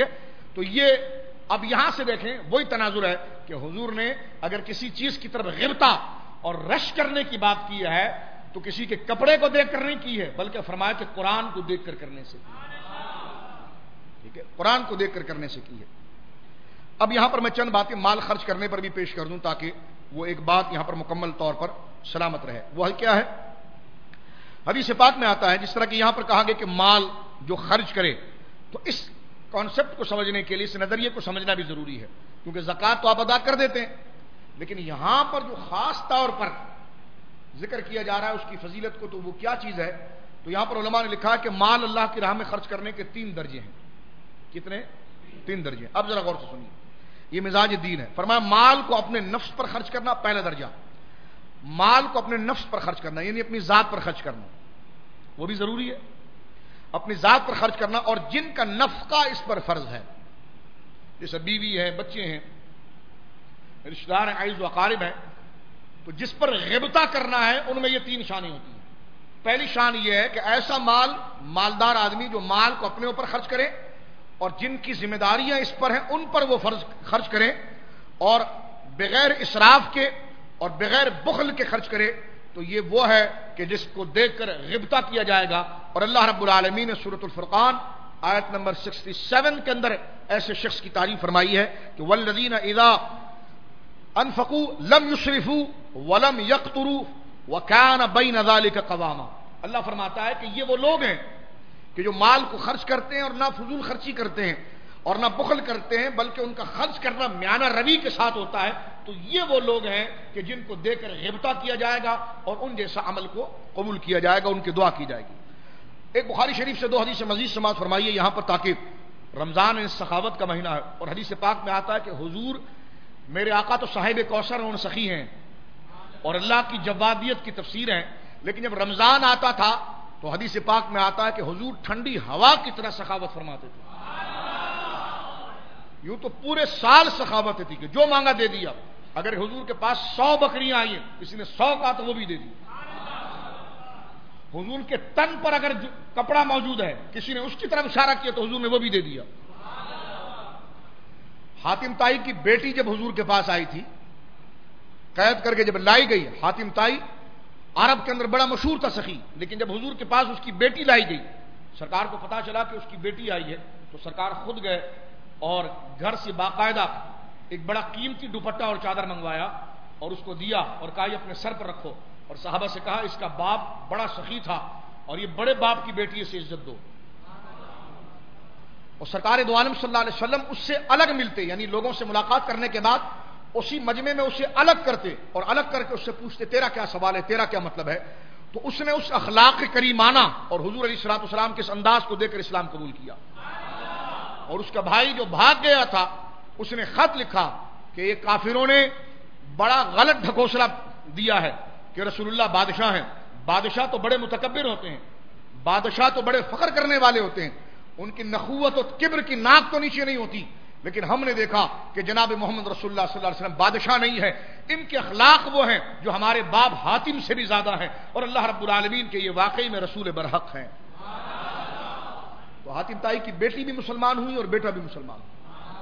تو یہ اب یہاں سے دیکھیں وہی تناظر ہے کہ حضور نے اگر کسی چیز کی طرف غبطہ اور رش کرنے کی بات کی ہے تو کسی کے کپڑے کو دیکھ کر نہیں کی ہے، بلکہ فرمایا کہ قرآن کو دیکھ کر کرنے سے کی ہے، ٹھیک ہے، قرآن کو دیکھ کر کرنے سے کی ہے۔ اب یہاں پر میں چند باتیں مال خرچ کرنے پر بھی پیش کر دوں تاکہ وہ ایک بات یہاں پر مکمل طور پر سلامت رہے۔ وہ کیا ہے؟ حدیث پاک میں آتا ہے، جس طرح کہ یہاں پر کہا گیا کہ مال جو خرچ کرے، تو اس کانسیپٹ کو سمجھنے کے لیے اس نظریے کو سمجھنا بھی ضروری ہے، کیونکہ زکوٰۃ تو آپ ادا کر دیتے ہیں، لیکن یہاں پر جو خاص طور پر ذکر کیا جا رہا ہے اس کی فضیلت کو، تو وہ کیا چیز ہے؟ تو یہاں پر علماء نے لکھا ہے کہ مال اللہ کی راہ میں خرچ کرنے کے تین درجے ہیں۔ کتنے؟ تین درجے۔ اب ذرا غور سے سنیے، یہ مزاج دین ہے۔ فرمایا مال کو اپنے نفس پر خرچ کرنا، پہلا درجہ مال کو اپنے نفس پر خرچ کرنا، یعنی اپنی ذات پر خرچ کرنا، وہ بھی ضروری ہے، اپنی ذات پر خرچ کرنا، اور جن کا نفقہ اس پر فرض ہے، جیسے بیوی ہے، بچے ہیں، رشتہ دار ہیں، عزیز و اقارب ہیں، تو جس پر غبطہ کرنا ہے ان میں یہ تین شانیں ہوتی ہیں۔ پہلی شان یہ ہے کہ ایسا مال مالدار آدمی جو مال کو اپنے اوپر خرچ کرے اور جن کی ذمہ داریاں اس پر ہیں ان پر وہ فرض خرچ کرے، اور بغیر اسراف کے اور بغیر بخل کے خرچ کرے، تو یہ وہ ہے کہ جس کو دیکھ کر غبطہ کیا جائے گا۔ اور اللہ رب العالمین نے سورۃ الفرقان آیت نمبر سڑسٹھ کے اندر ایسے شخص کی تعریف فرمائی ہے کہ والذین اذا انفقوا لم يسرفوا ولم يقتروا وكان بين ذلك قواما۔ اللہ فرماتا ہے کہ یہ وہ لوگ ہیں کہ جو مال کو خرچ کرتے ہیں اور نہ فضول خرچی کرتے ہیں اور نہ بخل کرتے ہیں، بلکہ ان کا خرچ کرنا میانہ روی کے ساتھ ہوتا ہے، تو یہ وہ لوگ ہیں کہ جن کو دیکھ کر غبطہ کیا جائے گا اور ان جیسا عمل کو قبول کیا جائے گا، ان کی دعا کی جائے گی۔ ایک بخاری شریف سے دو حدیث مزید سماعت فرمائیے یہاں پر، تاکہ رمضان سخاوت کا مہینہ ہے، اور حدیث پاک میں آتا ہے کہ حضور میرے آقا تو صاحب کوثر اور سخی ہیں اور اللہ کی جوادیت کی تفسیر ہے، لیکن جب رمضان آتا تھا تو حدیث پاک میں آتا ہے کہ حضور ٹھنڈی ہوا کی طرح سخاوت فرماتے تھے۔ یوں تو پورے سال سخاوت تھی کہ جو مانگا دے دیا، اگر حضور کے پاس سو بکریاں آئی ہیں، کسی نے سو کہا تو وہ بھی دے دی۔ حضور کے تن پر اگر کپڑا موجود ہے، کسی نے اس کی طرف اشارہ کیا تو حضور نے وہ بھی دے دیا۔ حاتم طائی کی بیٹی جب حضور کے پاس آئی تھی، قید کر کے جب لائی گئی، حاتم طائی عرب کے اندر بڑا مشہور تھا سخی، لیکن جب حضور کے پاس اس کی بیٹی لائی گئی، سرکار کو پتا چلا کہ اس کی بیٹی آئی ہے، تو سرکار خود گئے اور گھر سے باقاعدہ ایک بڑا قیمتی دوپٹہ اور چادر منگوایا اور اس کو دیا اور کہا یہ اپنے سر پر رکھو، اور صحابہ سے کہا اس کا باپ بڑا سخی تھا اور یہ بڑے باپ کی بیٹی سے عزت دو۔ اور سرکار دو عالم صلی اللہ علیہ وسلم اس سے الگ ملتے، یعنی لوگوں سے ملاقات کرنے کے بعد اسی مجمع میں اسے الگ کرتے اور الگ کر کے اس سے پوچھتے تیرا کیا سوال ہے، تیرا کیا مطلب ہے، تو اس نے اس اخلاق کریمانہ اور حضور علیہ الصلوۃ والسلام کے اس انداز کو دیکھ کر اسلام قبول کیا۔ اور اس کا بھائی جو بھاگ گیا تھا اس نے خط لکھا کہ یہ کافروں نے بڑا غلط ڈھکوسلا دیا ہے کہ رسول اللہ بادشاہ ہیں، بادشاہ تو بڑے متکبر ہوتے ہیں، بادشاہ تو بڑے فخر کرنے والے ہوتے ہیں، ان کی نخوت اور کبر کی ناک تو نیچے نہیں ہوتی، لیکن ہم نے دیکھا کہ جناب محمد رسول اللہ صلی اللہ علیہ وسلم بادشاہ نہیں ہے، ان کے اخلاق وہ ہیں جو ہمارے باپ حاتم سے بھی زیادہ ہیں، اور اللہ رب العالمین کے یہ واقعی میں رسول برحق ہیں۔ تو حاتم طائی کی بیٹی بھی مسلمان ہوئی اور بیٹا بھی مسلمان ہوا۔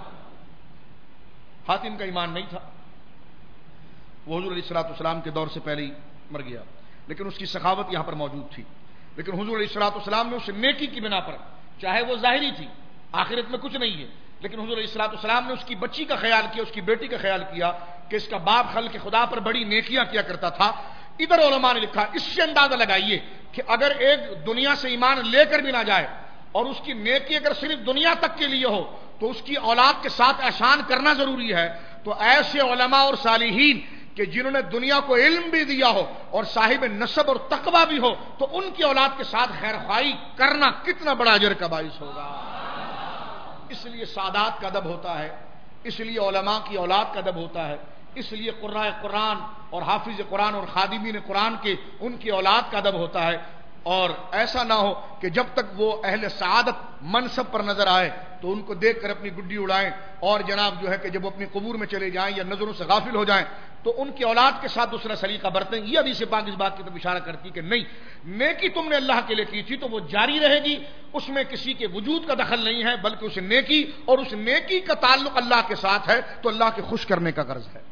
حاتم کا ایمان نہیں تھا، وہ حضور علیہ الصلوۃ والسلام کے دور سے پہلے ہی مر گیا، لیکن اس کی سخاوت یہاں پر موجود تھی۔ لیکن حضور علیہ الصلوۃ والسلام نے اسے نیکی کی بنا پر، چاہے وہ ظاہری تھی، آخرت میں کچھ نہیں ہے، لیکن حضور علیہ الصلوۃ والسلام نے اس کی بچی کا خیال کیا، اس کی بیٹی کا خیال کیا کہ اس کا باپ خلق خدا پر بڑی نیکیاں کیا کرتا تھا۔ ادھر علماء نے لکھا اس سے اندازہ لگائیے کہ اگر ایک دنیا سے ایمان لے کر بھی نہ جائے اور اس کی نیکی اگر صرف دنیا تک کے لیے ہو تو اس کی اولاد کے ساتھ احسان کرنا ضروری ہے۔ تو ایسے علماء اور صالحین کہ جنہوں نے دنیا کو علم بھی دیا ہو اور صاحب نسب اور تقوی بھی ہو، تو ان کی اولاد کے ساتھ خیر خواہی کرنا کتنا بڑا اجر کا باعث ہوگا۔ اس لیے سادات کا ادب ہوتا ہے، اس لیے علماء کی اولاد کا ادب ہوتا ہے، اس لیے قراء قرآن اور حافظ قرآن اور خادمین قرآن کے ان کی اولاد کا ادب ہوتا ہے۔ اور ایسا نہ ہو کہ جب تک وہ اہل سعادت منصب پر نظر آئے تو ان کو دیکھ کر اپنی گڈی اڑائیں، اور جناب جو ہے کہ جب وہ اپنی قبور میں چلے جائیں یا نظروں سے غافل ہو جائیں تو ان کی اولاد کے ساتھ دوسرا سلیقہ برتیں. یہ حدیث پاک اس بات کی طرف اشارہ کرتی کہ نہیں، نیکی تم نے اللہ کے لیے کی تھی تو وہ جاری رہے گی، اس میں کسی کے وجود کا دخل نہیں ہے، بلکہ اس نیکی اور اس نیکی کا تعلق اللہ کے ساتھ ہے تو اللہ کے خوش کرنے کا غرض ہے.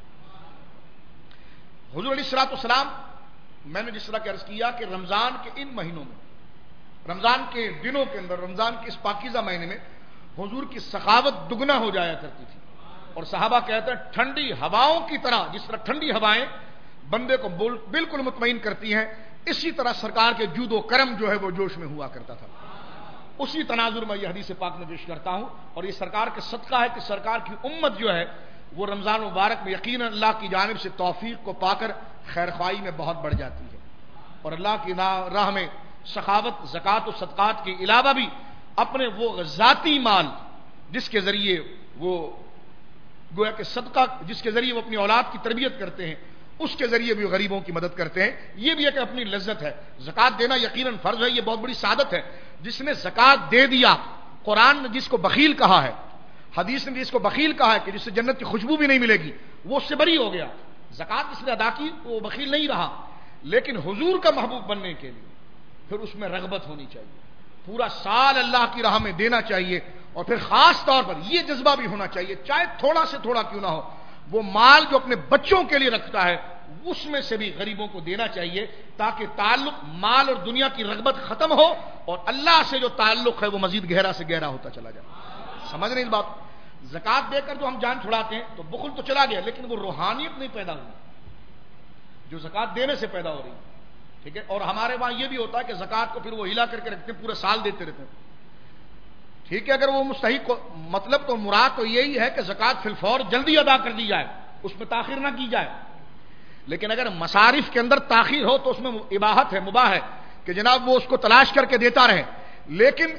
حضور علیہ الصلوۃ والسلام، میں نے جس طرح کہ عرض کیا کہ رمضان کے ان مہینوں میں، رمضان کے دنوں کے اندر، رمضان کے اس پاکیزہ مہینے میں حضور کی سخاوت دگنا ہو جایا کرتی تھی. اور صحابہ کہتے ہیں ٹھنڈی ہواؤں کی طرح، جس طرح ٹھنڈی ہوائیں بندے کو بالکل مطمئن کرتی ہیں، اسی طرح سرکار کے جود و کرم جو ہے وہ جوش میں ہوا کرتا تھا. اسی تناظر میں یہ حدیث پاک میں پیش کرتا ہوں، اور یہ سرکار کا صدقہ ہے کہ سرکار کی امت جو ہے وہ رمضان مبارک میں یقیناً اللہ کی جانب سے توفیق کو پا کر خیر خواہی میں بہت بڑھ جاتی ہے، اور اللہ کی راہ میں سخاوت، زکوٰۃ و صدقات کے علاوہ بھی اپنے وہ ذاتی مال جس کے ذریعے وہ گویا کہ صدقہ، جس کے ذریعے وہ اپنی اولاد کی تربیت کرتے ہیں، اس کے ذریعے بھی غریبوں کی مدد کرتے ہیں. یہ بھی ایک اپنی لذت ہے. زکوٰۃ دینا یقیناً فرض ہے، یہ بہت بڑی سعادت ہے. جس نے زکوٰۃ دے دیا، قرآن نے جس کو بخیل کہا ہے، حدیث نے جس کو بخیل کہا ہے کہ جس سے جنت کی خوشبو بھی نہیں ملے گی، وہ اس سے بری ہو گیا. زکوٰۃ جس نے ادا کی وہ بخیل نہیں رہا. لیکن حضور کا محبوب بننے کے لیے پھر اس میں رغبت ہونی چاہیے، پورا سال اللہ کی راہ میں دینا چاہیے، اور پھر خاص طور پر یہ جذبہ بھی ہونا چاہیے، چاہے تھوڑا سے تھوڑا کیوں نہ ہو، وہ مال جو اپنے بچوں کے لیے رکھتا ہے اس میں سے بھی غریبوں کو دینا چاہیے، تاکہ تعلق مال اور دنیا کی رغبت ختم ہو اور اللہ سے جو تعلق ہے وہ مزید گہرا سے گہرا ہوتا چلا جائے. سمجھ رہے اس بات؟ زکوٰۃ دے کر جو ہم جان چھڑاتے ہیں تو بخل تو چلا گیا، لیکن وہ روحانیت نہیں پیدا ہوئی جو زکوٰۃ دینے سے پیدا ہو رہی ہے. ٹھیک ہے. اور ہمارے وہاں یہ بھی ہوتا ہے کہ زکوٰۃ کو پھر وہ ہلا کر کے رکھتے ہیں، پورے سال دیتے رہتے ہیں. ٹھیک ہے، اگر وہ مستحق کو، مطلب تو مراد تو یہی ہے کہ زکوٰۃ فی الفور جلدی ادا کر دی جائے، اس میں تاخیر نہ کی جائے. لیکن اگر مصارف کے اندر تاخیر ہو تو اس میں اباحت ہے، مباح ہے کہ جناب وہ اس کو تلاش کر کے دیتا رہے، لیکن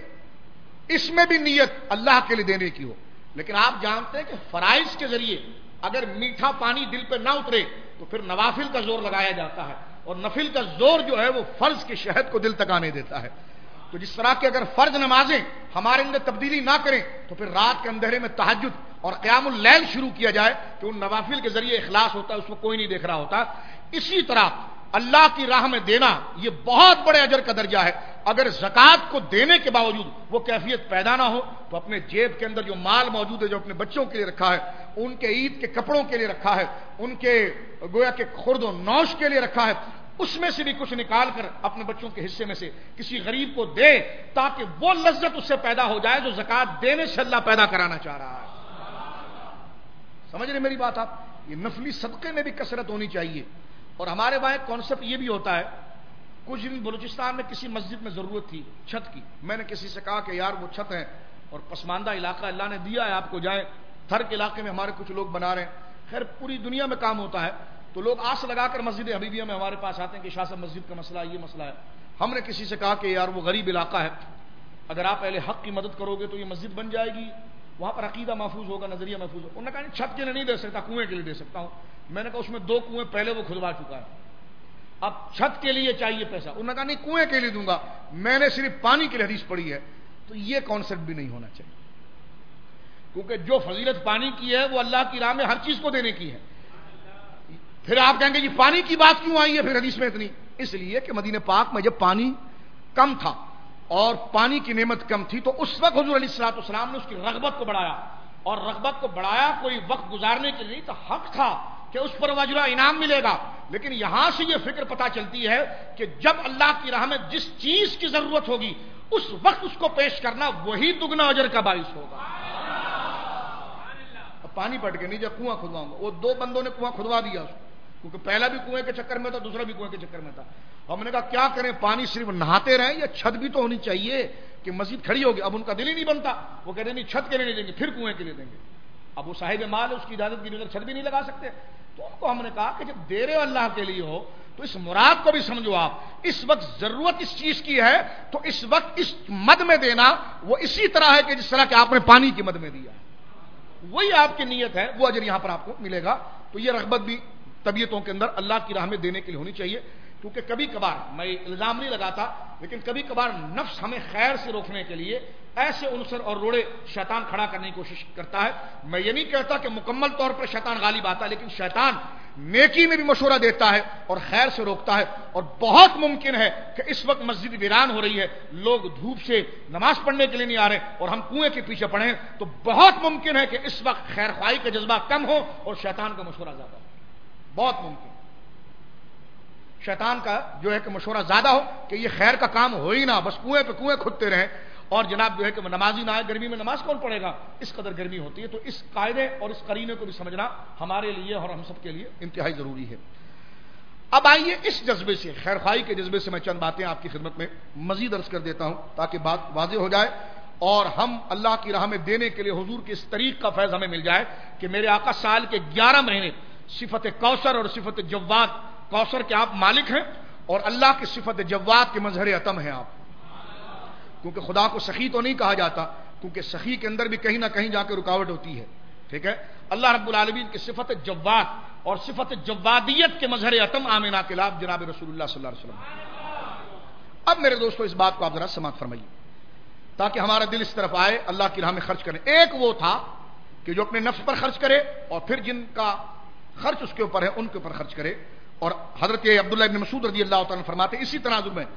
اس میں بھی نیت اللہ کے لیے دینے کی ہو. لیکن آپ جانتے ہیں کہ فرائض کے ذریعے اگر میٹھا پانی دل پہ نہ اترے تو پھر نوافل کا زور لگایا جاتا ہے، اور نفل کا زور جو ہے وہ فرض کے شہد کو دل تک آنے دیتا ہے. تو جس طرح کہ اگر فرض نمازیں ہمارے اندر تبدیلی نہ کریں تو پھر رات کے اندھیرے میں تہجد اور قیام اللیل شروع کیا جائے کہ ان نوافل کے ذریعے اخلاص ہوتا ہے، اس میں کوئی نہیں دیکھ رہا ہوتا. اسی طرح اللہ کی راہ میں دینا یہ بہت بڑے اجر کا درجہ ہے. اگر زکوٰۃ کو دینے کے باوجود وہ کیفیت پیدا نہ ہو تو اپنے جیب کے اندر جو مال موجود ہے، جو اپنے بچوں کے لیے رکھا ہے، ان کے عید کے کپڑوں کے لیے رکھا ہے، ان کے گویا کہ خورد و نوش کے لیے رکھا ہے، اس میں سے بھی کچھ نکال کر اپنے بچوں کے حصے میں سے کسی غریب کو دے، تاکہ وہ لذت اس سے پیدا ہو جائے جو زکوٰۃ دینے سے اللہ پیدا کرانا چاہ رہا ہے. سمجھ رہے میری بات آپ؟ یہ نفلی صدقے میں بھی کثرت ہونی چاہیے. اور ہمارے وہاں ایک کانسیپٹ یہ بھی ہوتا ہے، کچھ دن بلوچستان میں کسی مسجد میں ضرورت تھی چھت کی. میں نے کسی سے کہا کہ یار وہ چھت ہے اور پسماندہ علاقہ اللہ نے دیا ہے آپ کو، جائیں. تھرک علاقے میں ہمارے کچھ لوگ بنا رہے ہیں. خیر پوری دنیا میں کام ہوتا ہے تو لوگ آس لگا کر مسجد حبیبیہ میں ہمارے پاس آتے ہیں کہ شاہ صاحب مسجد کا مسئلہ یہ مسئلہ ہے. ہم نے کسی سے کہا کہ یار وہ غریب علاقہ ہے، اگر آپ اہل حق کی مدد کرو گے تو یہ مسجد بن جائے گی، وہاں پر عقیدہ محفوظ ہوگا، نظریہ محفوظ ہوگا. انہوں نے کہا نہیں چھت کے لیے نہیں دے سکتا، کنویں کے لیے دے سکتا ہوں. میں نے کہا اس میں دو کنویں پہلے وہ کھدوا چکا ہے، اب چھت کے لیے چاہیے پیسہ. انہوں نے کہا نہیں کنویں کے لیے دوں گا، میں نے صرف پانی کے لیے حدیث پڑھی ہے. تو یہ کانسیپٹ بھی نہیں ہونا چاہیے، کیونکہ جو فضیلت پانی کی ہے وہ اللہ کی راہ میں ہر چیز کو دینے کی ہے. پھر آپ کہیں گے یہ پانی کی بات کیوں آئی ہے پھر حدیث میں اتنی؟ اس لیے کہ مدینہ پاک میں جب پانی کم تھا اور پانی کی نعمت کم تھی تو اس وقت حضور علیہ الصلوۃ والسلام نے اس کی رغبت کو بڑھایا. اور رغبت کو بڑھایا کوئی وقت گزارنے کے لیے نہیں، تو حق تھا کہ اس پر اجر انعام ملے گا. لیکن یہاں سے یہ فکر پتہ چلتی ہے کہ جب اللہ کی راہ میں جس چیز کی ضرورت ہوگی اس وقت اس کو پیش کرنا وہی دگنا اجر کا باعث ہوگا. اب پانی پٹ کے نہیں جب کنواں کھدواؤں گا، وہ دو بندوں نے کنواں کھدوا دیا اس کو، کیونکہ پہلا بھی کنویں کے چکر میں تھا، دوسرا بھی کنویں کے چکر میں تھا. ہم نے کہا کیا کریں، پانی صرف نہاتے رہیں یا چھت بھی تو ہونی چاہیے کہ مسجد کھڑی ہوگی. اب ان کا دل ہی نہیں بنتا، وہ کہتے ہیں نہیں چھت کے لیے نہیں دیں گے، پھر کنویں کے لیے دیں گے. اب وہ صاحب مال ہے، اس کی اجازت کی بغیر چھت بھی نہیں لگا سکتے. تو ان کو ہم نے کہا کہ جب دے رہے ہو اللہ کے لیے ہو تو اس مراد کو بھی سمجھو. آپ اس وقت ضرورت اس چیز کی ہے تو اس وقت اس مد میں دینا وہ اسی طرح ہے کہ جس طرح کہ آپ نے پانی کی مد میں دیا، وہی آپ کی نیت ہے، وہ اجر یہاں پر آپ کو ملے گا. تو یہ رغبت بھی طبیعتوں کے اندر اللہ کی راہ میں دینے کے لیے ہونی چاہیے. کیونکہ کبھی کبھار، میں الزام نہیں لگاتا، لیکن کبھی کبھار نفس ہمیں خیر سے روکنے کے لیے ایسے عنصر اور روڑے شیطان کھڑا کرنے کی کوشش کرتا ہے. میں یہ نہیں کہتا کہ مکمل طور پر شیطان غالب آتا ہے، لیکن شیطان نیکی میں بھی مشورہ دیتا ہے اور خیر سے روکتا ہے. اور بہت ممکن ہے کہ اس وقت مسجد ویران ہو رہی ہے, لوگ دھوپ سے نماز پڑھنے کے لیے نہیں آ رہے اور ہم کنویں کے پیچھے پڑے ہیں, تو بہت ممکن ہے کہ اس وقت خیر خواہی کا جذبہ کم ہو اور شیطان کا مشورہ زیادہ ہو. بہت ممکن شیطان کا جو ہے کہ مشورہ زیادہ ہو کہ یہ خیر کا کام ہو ہی نہ, بس کنویں پہ کنویں کھودتے رہیں, اور جناب جو ہے کہ نمازی نہ آئے, گرمی میں نماز کون پڑھے گا, اس قدر گرمی ہوتی ہے. تو اس قاعدے اور اس قرینے کو بھی سمجھنا ہمارے لیے اور ہم سب کے لیے انتہائی ضروری ہے. اب آئیے اس جذبے سے, خیر خواہی کے جذبے سے میں چند باتیں آپ کی خدمت میں مزید عرض کر دیتا ہوں تاکہ بات واضح ہو جائے اور ہم اللہ کی راہ میں دینے کے لیے حضور کے اس طریق کا فیض ہمیں مل جائے کہ میرے آقا سال کے گیارہ مہینے صفت کوثر اور صفت جواد, کوثر کے آپ مالک ہیں اور اللہ کی صفت جواد کے مظہر عتم ہیں آپ. کیونکہ خدا کو سخی تو نہیں کہا جاتا, کیونکہ سخی کے اندر بھی کہیں نہ کہیں جا کے رکاوٹ ہوتی ہے. ٹھیک ہے, اللہ رب العالمین کی صفت جواد اور صفت جوادیت کے مظہر عتم آمینہ کے لاب جناب رسول اللہ صلی اللہ علیہ وسلم. اب میرے دوستو اس بات کو آپ ذرا سماعت فرمائیے تاکہ ہمارا دل اس طرف آئے, اللہ کی راہ میں خرچ کریں. ایک وہ تھا کہ جو اپنے نفس پر خرچ کرے اور پھر جن کا خرچ اس کے اوپر ہے ان کے اوپر خرچ کرے. اور حضرت عبداللہ ابن مسعود رضی اللہ تعالیٰ فرماتے اسی تناظر میں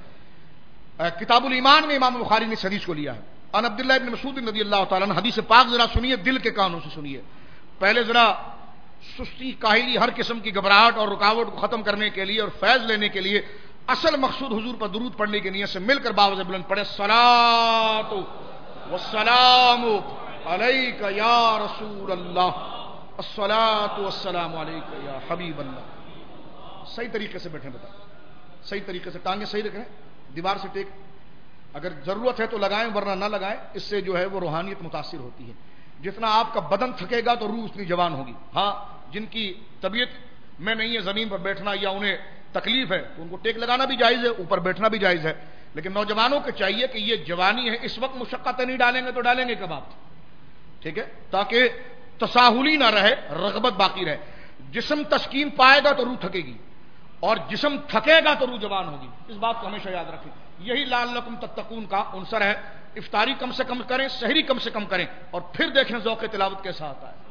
کتاب الایمان میں امام بخاری نے اس حدیث کو لیا ہے. ان عبداللہ ابن مسعود رضی اللہ تعالیٰ عنہ, حدیث پاک ذرا سنیے, دل کے کانوں سے سنیے. پہلے ذرا سستی, کاہلی, ہر قسم کی گھبراہٹ اور رکاوٹ کو ختم کرنے کے لیے اور فیض لینے کے لیے اصل مقصود حضور پر درود پڑھنے کی نیت سے مل کر باوض بلند پڑھے, الصلاۃ والسلام علیک یا رسول اللہ, الصلاۃ والسلام علیک یا حبیب اللہ. صحیح طریقے سے بیٹھیں, بتا صحیح طریقے سے, ٹانگیں صحیح رکھیں, دیوار سے ٹیک, اگر ضرورت ہے تو لگائیں ورنہ نہ لگائیں, اس سے جو ہے وہ روحانیت متاثر ہوتی ہے. جتنا آپ کا بدن تھکے گا تو روح اتنی جوان ہوگی. ہاں جن کی طبیعت میں نہیں ہے زمین پر بیٹھنا یا انہیں تکلیف ہے تو ان کو ٹیک لگانا بھی جائز ہے, اوپر بیٹھنا بھی جائز ہے, لیکن نوجوانوں کو چاہیے کہ یہ جوانی ہے, اس وقت مشقتیں نہیں ڈالیں گے تو ڈالیں گے کب آپ, ٹھیک ہے, تاکہ تساہلی نہ رہے, رغبت باقی رہے. جسم تسکین پائے گا تو روح تھکے گی اور جسم تھکے گا تو روح جوان ہوگی. اس بات کو ہمیشہ یاد رکھیں. یہی لعلکم تتقون کا عنصر ہے. افطاری کم سے کم کریں, سحری کم سے کم کریں, اور پھر دیکھیں ذوق تلاوت کیسا آتا ہے,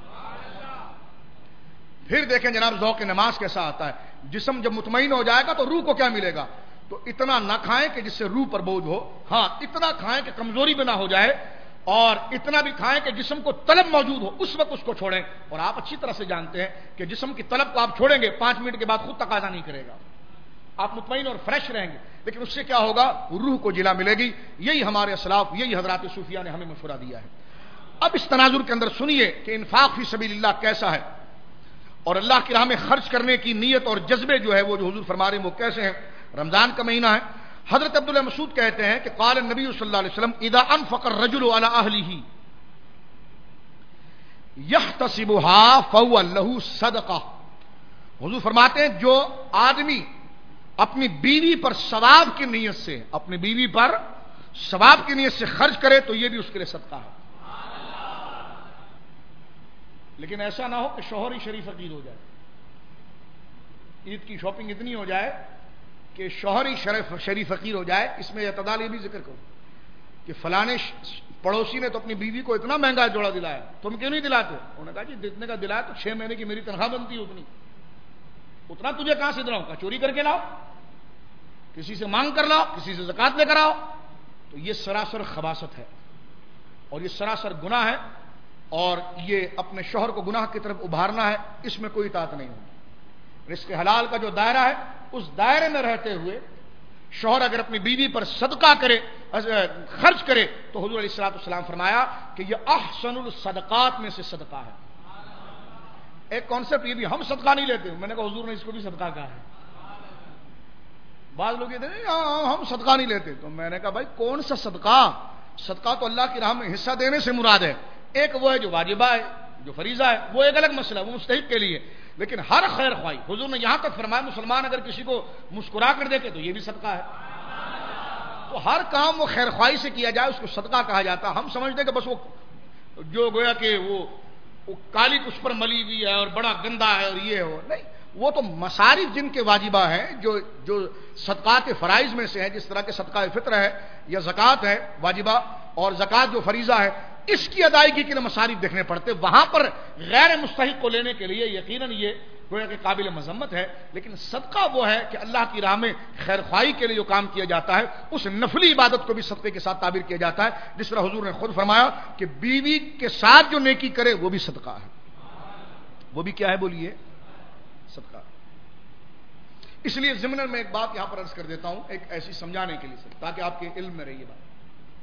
پھر دیکھیں جناب ذوق نماز کیسا آتا ہے. جسم جب مطمئن ہو جائے گا تو روح کو کیا ملے گا, تو اتنا نہ کھائیں کہ جس سے روح پر بوجھ ہو, ہاں اتنا کھائیں کہ کمزوری بھی نہ ہو جائے, اور اتنا بھی کھائیں کہ جسم کو طلب موجود ہو, اس وقت اس کو چھوڑیں. اور آپ اچھی طرح سے جانتے ہیں کہ جسم کی طلب کو آپ چھوڑیں گے پانچ منٹ کے بعد خود تقاضا نہیں کرے گا, آپ مطمئن اور فریش رہیں گے, لیکن اس سے کیا ہوگا, روح کو جلا ملے گی. یہی ہمارے اسلاف, یہی حضرات صوفیہ نے ہمیں مشورہ دیا ہے. اب اس تناظر کے اندر سنیے کہ انفاق فی سبیل اللہ کیسا ہے اور اللہ کی راہ میں خرچ کرنے کی نیت اور جذبے جو ہے وہ جو حضور فرما رہے ہیں وہ کیسے ہیں. رمضان کا مہینہ ہے. حضرت عبداللہ مسعود کہتے ہیں کہ قال النبی صلی اللہ علیہ وسلم اذا انفق الرجل على اهله يحتسبها فهو له صدقہ. حضور فرماتے ہیں جو آدمی اپنی بیوی پر ثواب کی نیت سے, اپنی بیوی پر ثواب کی نیت سے خرچ کرے تو یہ بھی اس کے لیے صدقہ ہے. لیکن ایسا نہ ہو کہ شوہر ہی شریف فقیر ہو جائے, عید کی شاپنگ اتنی ہو جائے کہ شوہر ہی شریف شریف فقیر ہو جائے. اس میں اعتدال یہ بھی ذکر کرو کہ فلانے پڑوسی نے تو اپنی بیوی کو اتنا مہنگا جوڑا دلایا, تم کیوں نہیں دلاتے؟ انہوں نے کہا جی جتنے کا دلایا تو چھ مہینے کی میری تنخواہ بنتی ہے, اتنی اتنا تجھے کہاں سے دلاؤں؟ کا چوری کر کے لاؤ, کسی سے مانگ کر لاؤ, کسی سے زکات لے کر آؤ. تو یہ سراسر خباثت ہے اور یہ سراسر گناہ ہے, اور یہ اپنے شوہر کو گناہ کی طرف ابھارنا ہے. اس میں کوئی اطاعت نہیں ہوگی. رزق حلال کا جو دائرہ ہے اس دائرے میں رہتے ہوئے شوہر اگر اپنی بیوی پر صدقہ کرے, خرچ کرے, تو حضور علیہ الصلوۃ والسلام فرمایا کہ یہ احسن الصدقات میں سے صدقہ ہے. ایک کانسیپٹ یہ بھی, ہم صدقہ نہیں لیتے, میں نے کہا حضور نے اس کو بھی صدقہ کہا ہے. بعض لوگ کہتے ہیں ہم صدقہ نہیں لیتے, تو میں نے کہا بھائی کون سا صدقہ؟ صدقہ تو اللہ کی راہ میں حصہ دینے سے مراد ہے. ایک وہ ہے جو واجبہ ہے, جو فریضہ ہے, وہ ایک الگ مسئلہ ہے, وہ مستحق کے لیے. لیکن ہر خیر خواہی, حضور نے یہاں تک فرمایا مسلمان اگر کسی کو مسکرا کر دیکھے تو یہ بھی صدقہ ہے. تو ہر کام وہ خیر خواہی سے کیا جائے اس کو صدقہ کہا جاتا. ہم سمجھتے کہ بس وہ جو گویا کہ وہ, وہ کالی اس پر ملی ہوئی ہے اور بڑا گندا ہے اور یہ ہو, نہیں, وہ تو مصارف جن کے واجبہ ہیں, جو جو صدقات فرائض میں سے ہیں, جس طرح کے صدقہ فطر ہے یا زکوٰۃ ہے واجبہ, اور زکوٰۃ جو فریضہ ہے, اس کی ادائیگی کے لیے مصارف دیکھنے پڑتے. وہاں پر غیر مستحق کو لینے کے لیے یقیناً یہ گویا کہ قابل مذمت ہے، لیکن صدقہ وہ ہے کہ اللہ کی راہ میں خیر خواہی کے لیے جو کام کیا جاتا ہے اس نفلی عبادت کو بھی صدقے کے ساتھ تعبیر کیا جاتا ہے، جس طرح حضور نے خود فرمایا کہ بیوی کے ساتھ جو نیکی کرے وہ بھی صدقہ ہے، وہ بھی کیا ہے بولیے، صدقہ۔ اس لیے ضمن میں ایک بات یہاں پر عرض کر دیتا ہوں، ایک ایسی سمجھانے کے لیے تاکہ آپ کے علم میں رہے یہ بات۔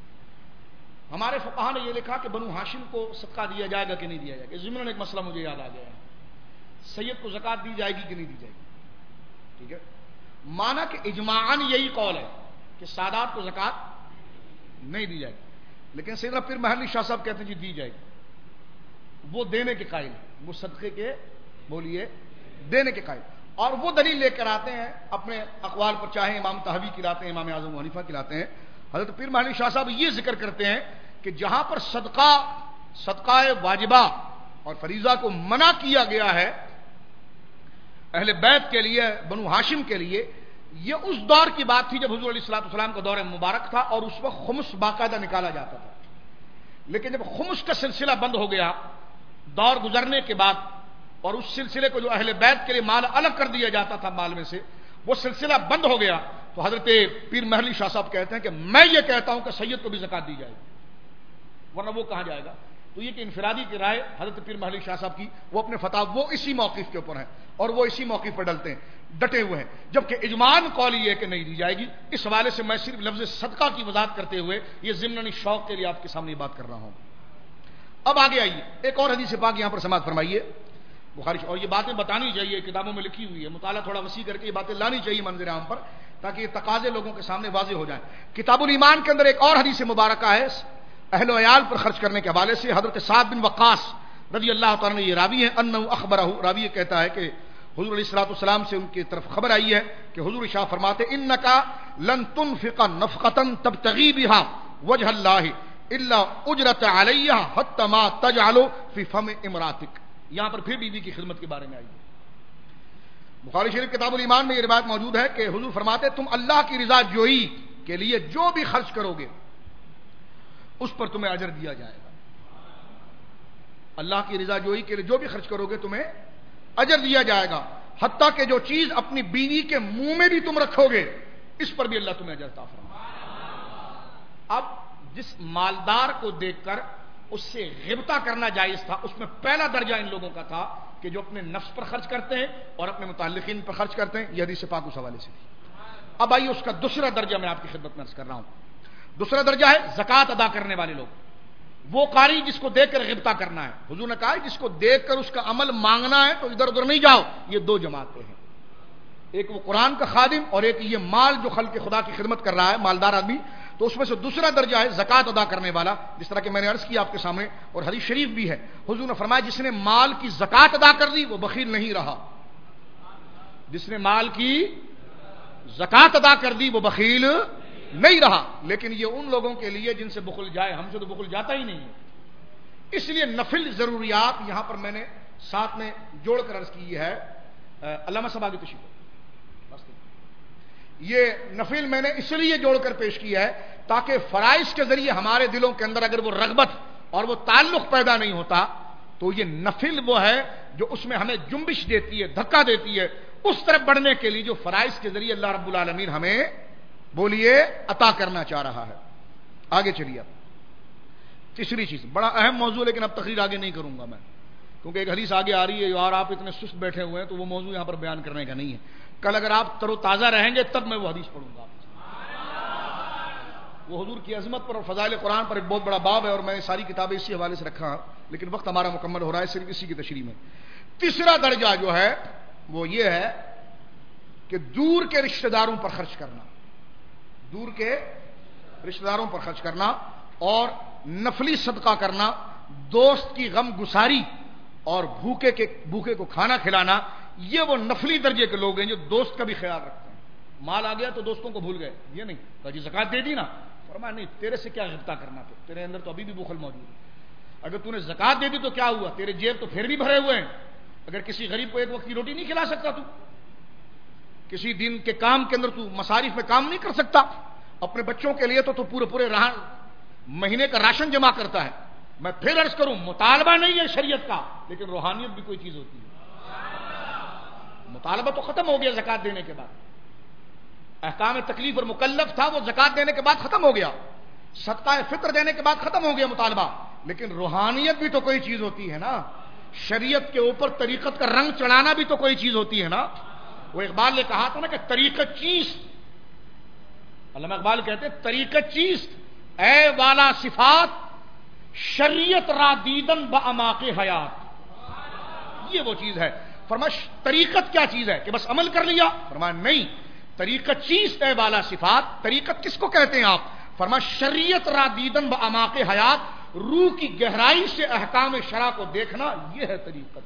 ہمارے فقہا نے یہ لکھا کہ بنو ہاشم کو صدقہ دیا جائے گا کہ نہیں دیا جائے گا۔ ضمن ایک مسئلہ مجھے یاد آ گیا ہے، سید کو زکات دی جائے گی کہ نہیں دی جائے گی، ٹھیک ہے؟ مانا کہ اجماعاً یہی قول ہے کہ سادات کو زکات نہیں دی جائے گی، لیکن سیدنا پیر محلی شاہ صاحب کہتے ہیں جی دی جائے گی، وہ دینے کے قائل ہیں، وہ صدقے کے بولیے دینے کے قائل، اور وہ دلیل لے کر آتے ہیں اپنے اقوال پر، چاہے امام طحاوی کی لاتے ہیں، امام اعظم ابو حنیفہ کی لاتے ہیں۔ حضرت پیر محلی شاہ صاحب یہ ذکر کرتے ہیں کہ جہاں پر صدقہ صدقہ واجبہ اور فریضہ کو منع کیا گیا ہے اہل بیت کے لیے، بنو ہاشم کے لیے، یہ اس دور کی بات تھی جب حضور علیہ الصلوۃ والسلام کا دور مبارک تھا اور اس وقت خمس باقاعدہ نکالا جاتا تھا، لیکن جب خمس کا سلسلہ بند ہو گیا دور گزرنے کے بعد، اور اس سلسلے کو جو اہل بیت کے لیے مال الگ کر دیا جاتا تھا مال میں سے، وہ سلسلہ بند ہو گیا، تو حضرت پیر محلی شاہ صاحب کہتے ہیں کہ میں یہ کہتا ہوں کہ سید کو بھی زکات دی جائے گی، ورنہ وہ کہاں جائے گا۔ تو یہ کہ انفرادی کی رائے حضرت پیر محلی شاہ صاحب کی، وہ اپنے فتح وہ اسی موقف کے اوپر ہیں اور وہ اسی موقف پر ڈلتے ہیں، ڈٹے ہوئے ہیں، جبکہ اجماعاً قول یہ ہے کہ نہیں دی جائے گی۔ اس حوالے سے میں صرف لفظ صدقہ کی وضاحت کرتے ہوئے یہ ضمنی شوق کے لیے آپ کے سامنے بات کر رہا ہوں۔ اب آگے آئیے، ایک اور حدیث پاک یہاں پر سماعت فرمائیے بخاری، اور یہ باتیں بتانی چاہیے، کتابوں میں لکھی ہوئی ہے، مطالعہ تھوڑا وسیع کر کے یہ باتیں لانی چاہیے منظر عام پر تاکہ یہ تقاضے لوگوں کے سامنے واضح ہو جائیں۔ کتاب الایمان کے اندر ایک اور حدیث مبارکہ ہے اہل و عیال پر خرچ کرنے کے حوالے سے، حضرت سعد بن وقاص رضی اللہ تعالیٰ نے یہ راوی ہیں، انہ اخبرہ، راوی یہ کہتا ہے کہ حضور علیہ الصلوۃ والسلام سے ان کی طرف خبر آئی ہے کہ حضور شاہ فرماتے انکا لن تنفق نفقۃ تبتغی بها وجہ اللہ الا اجرت علیہ حتی ما تجعل فی فم امراتک۔ یہاں پر پھر بی بی کی خدمت کے بارے میں آئی ہے، بخاری شریف کتاب الایمان میں یہ روایت موجود ہے کہ حضور فرماتے تم اللہ کی رضا جوئی کے لیے جو بھی خرچ کرو گے اس پر تمہیں اجر دیا جائے گا، اللہ کی رضا جوئی کے لیے جو بھی خرچ کرو گے تمہیں اجر دیا جائے گا، حتیٰ کہ جو چیز اپنی بیوی کے منہ میں بھی تم رکھو گے اس پر بھی اللہ تمہیں اجر عطا فرمائے گا۔ اب جس مالدار کو دیکھ کر اس سے غبطہ کرنا جائز تھا، اس میں پہلا درجہ ان لوگوں کا تھا کہ جو اپنے نفس پر خرچ کرتے ہیں اور اپنے متعلقین پر خرچ کرتے ہیں، یہ حدیث پاک اس حوالے سے تھی۔ اب آئیے اس کا دوسرا درجہ میں آپ کی خدمت میں عرض کر رہا ہوں۔ دوسرا درجہ ہے زکوٰۃ ادا کرنے والے لوگ، وہ قاری جس کو دیکھ کر غبطہ کرنا ہے۔ حضور نے کہا ہے جس کو دیکھ کر اس کا عمل مانگنا ہے تو ادھر ادھر نہیں جاؤ، یہ دو جماعتیں ہیں، ایک وہ قرآن کا خادم اور ایک یہ مال جو خلق خدا کی خدمت کر رہا ہے، مالدار آدمی۔ تو اس میں سے دوسرا درجہ ہے زکوٰۃ ادا کرنے والا، جس طرح کہ میں نے عرض کیا آپ کے سامنے اور حدیث شریف بھی ہے، حضور نے فرمایا جس نے مال کی زکوٰۃ ادا کر دی وہ بخیل نہیں رہا، جس نے مال کی زکوٰۃ ادا کر دی وہ بخیل نہیں رہا۔ لیکن یہ ان لوگوں کے لیے جن سے بخل جائے، ہم سے تو بخل جاتا ہی نہیں ہے، اس لیے نفل ضروریات یہاں پر میں نے ساتھ میں جوڑ کر عرض کی ہے۔ علامہ صاحب آگے تشریف، یہ نفل میں نے اس لیے جوڑ کر پیش کیا ہے تاکہ فرائض کے ذریعے ہمارے دلوں کے اندر اگر وہ رغبت اور وہ تعلق پیدا نہیں ہوتا تو یہ نفل وہ ہے جو اس میں ہمیں جنبش دیتی ہے، دھکا دیتی ہے اس طرف بڑھنے کے لیے جو فرائض کے ذریعے اللہ رب العالمین ہمیں بولیے عطا کرنا چاہ رہا ہے۔ آگے چلیے، تیسری چیز بڑا اہم موضوع، لیکن اب تقریر آگے نہیں کروں گا میں کیونکہ ایک حدیث آگے آ رہی ہے اور آپ اتنے سست بیٹھے ہوئے ہیں تو وہ موضوع یہاں پر بیان کرنے کا نہیں ہے۔ کل اگر آپ تر و تازہ رہیں گے تب میں وہ حدیث پڑھوں گا۔ وہ حضور کی عظمت پر اور فضائل قرآن پر ایک بہت بڑا باب ہے اور میں ساری کتابیں اسی حوالے سے رکھا ہوں، لیکن وقت ہمارا مکمل ہو رہا ہے صرف اسی کی تشریح میں۔ تیسرا درجہ جو ہے وہ یہ ہے کہ دور کے رشتہ داروں پر خرچ کرنا، دور کے رشتہ داروں پر خرچ کرنا اور نفلی صدقہ کرنا، دوست کی غم گساری اور بھوکے کے بھوکے کو کھانا کھلانا، یہ وہ نفلی درجے کے لوگ ہیں جو دوست کا بھی خیال رکھتے ہیں۔ مال آ گیا تو دوستوں کو بھول گئے، یہ نہیں کہا جی زکات دے دی نا، فرمایا نہیں تیرے سے کیا غبطہ کرنا، تو تیرے اندر تو ابھی بھی بخل موجود ہے، اگر تو نے زکات دے دی تو کیا ہوا، تیرے جیب تو پھر بھی بھرے ہوئے ہیں، اگر کسی غریب کو ایک وقت کی روٹی نہیں کھلا سکتا، تو کسی دن کے کام کے اندر تو مصارف میں کام نہیں کر سکتا، اپنے بچوں کے لیے تو تو پورے پورے مہینے کا راشن جمع کرتا ہے۔ میں پھر عرض کروں مطالبہ نہیں ہے شریعت کا، لیکن روحانیت بھی کوئی چیز ہوتی ہے، مطالبہ تو ختم ہو گیا زکات دینے کے بعد، احکام تکلیف اور مکلف تھا وہ زکات دینے کے بعد ختم ہو گیا، صدقہ فطر دینے کے بعد ختم ہو گیا مطالبہ، لیکن روحانیت بھی تو کوئی چیز ہوتی ہے نا، شریعت کے اوپر طریقت کا رنگ چڑھانا بھی تو کوئی چیز ہوتی ہے نا۔ وہ اقبال نے کہا تھا نا کہ طریقت چیست، علامہ اقبال کہتے ہیں طریقت چیست اے والا صفات شریعت را دیدن باعماق حیات، یہ وہ چیز ہے۔ فرمایا طریقت کیا چیز ہے کہ بس عمل کر لیا؟ فرمایا نہیں، طریقت چیز اے والا صفات، طریقت کس کو کہتے ہیں آپ؟ فرمایا شریعت را دیدن باعماق حیات، روح کی گہرائی سے احکام شرع کو دیکھنا، یہ ہے طریقت۔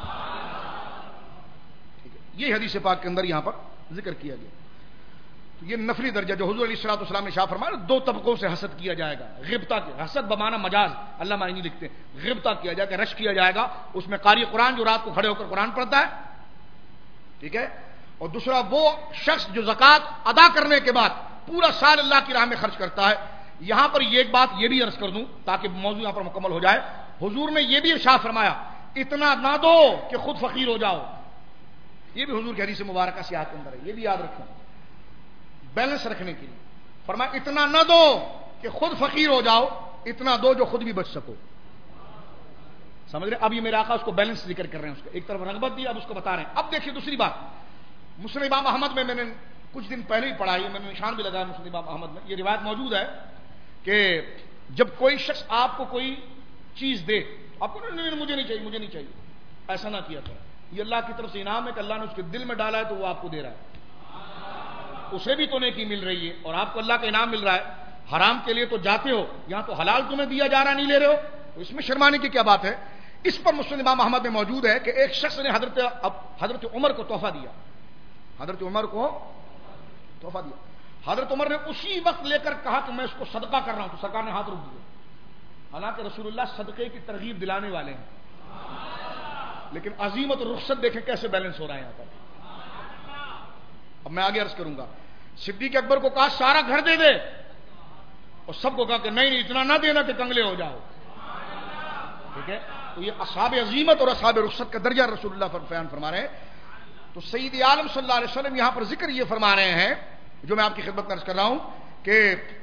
ٹھیک ہے، یہ حدیث پاک کے اندر یہاں پر ذکر کیا گیا۔ تو یہ نفلی درجہ جو حضور علیہ الصلوۃ والسلام نے شاہ فرمایا، دو طبقوں سے حسد کیا جائے گا، غبطہ، حسد بمعنی مجاز، اللہ معنی لکھتے ہیں، غبطہ کیا جائے گا، رش کیا جائے گا، اس میں قاری قرآن جو رات کو کھڑے ہو کر قرآن پڑھتا ہے، ٹھیک ہے، اور دوسرا وہ شخص جو زکات ادا کرنے کے بعد پورا سال اللہ کی راہ میں خرچ کرتا ہے۔ یہاں پر یہ ایک بات یہ بھی عرض کر دوں تاکہ موضوع یہاں پر مکمل ہو جائے، حضور نے یہ بھی ارشاد فرمایا اتنا نہ دو کہ خود فقیر ہو جاؤ، یہ بھی حضور کی حدیث مبارکہ سیاحت کے اندر ہے، یہ بھی یاد رکھیں بیلنس رکھنے کے لیے۔ فرمایا اتنا نہ دو کہ خود فقیر ہو جاؤ، اتنا دو جو خود بھی بچ سکو۔ سمجھ رہے؟ اب یہ میرے آقا اس کو بیلنس ذکر کر رہے ہیں، اس کو ایک طرف رغبت دی، اب اس کو بتا رہے ہیں۔ اب دیکھیے دوسری بات، مسند امام احمد میں میں نے کچھ دن پہلے ہی پڑھا ہے، میں نے نشان بھی لگایا مسند امام احمد میں، یہ روایت موجود ہے کہ جب کوئی شخص آپ کو کوئی چیز دے، آپ کو نہیں نہیں مجھے نہیں چاہیے مجھے نہیں چاہیے، ایسا نہ کیا کرے، یہ اللہ کی طرف سے انعام ہے کہ اللہ نے اس کے دل میں ڈالا ہے تو وہ آپ کو دے رہا ہے، اسے بھی تو نیکی مل رہی ہے اور آپ کو اللہ کا انعام مل رہا ہے۔ حرام کے لیے تو جاتے ہو، یہاں تو حلال تمہیں دیا جا رہا نہیں لے رہے ہو، تو اس میں شرمانے کی کیا بات ہے؟ اس پر مسند امام احمد میں موجود ہے کہ ایک شخص نے حضرت حضرت عمر کو تحفہ دیا، حضرت عمر کو تحفہ دیا، حضرت عمر نے اسی وقت لے کر کہا کہ میں اس کو صدقہ کر رہا ہوں، تو سرکار نے ہاتھ روک دیا، حالانکہ رسول اللہ صدقے کی ترغیب دلانے والے ہیں، لیکن عظیمت اور رخصت دیکھیں کیسے بیلنس ہو رہا ہے یہاں پر۔ اب میں آگے عرض کروں گا، صدیق اکبر کو کہا سارا گھر دے دے، اور سب کو کہا کہ نہیں نہیں اتنا نہ دینا کہ کنگلے ہو جاؤ، ٹھیک ہے۔ تو یہ اصحاب عظیمت اور اصحاب رخصت کا درجہ رسول اللہ بیان فرما رہے ہیں۔ تو سید عالم صلی اللہ علیہ وسلم یہاں پر ذکر یہ فرما رہے ہیں جو میں آپ کی خدمت میں عرض کر رہا ہوں کہ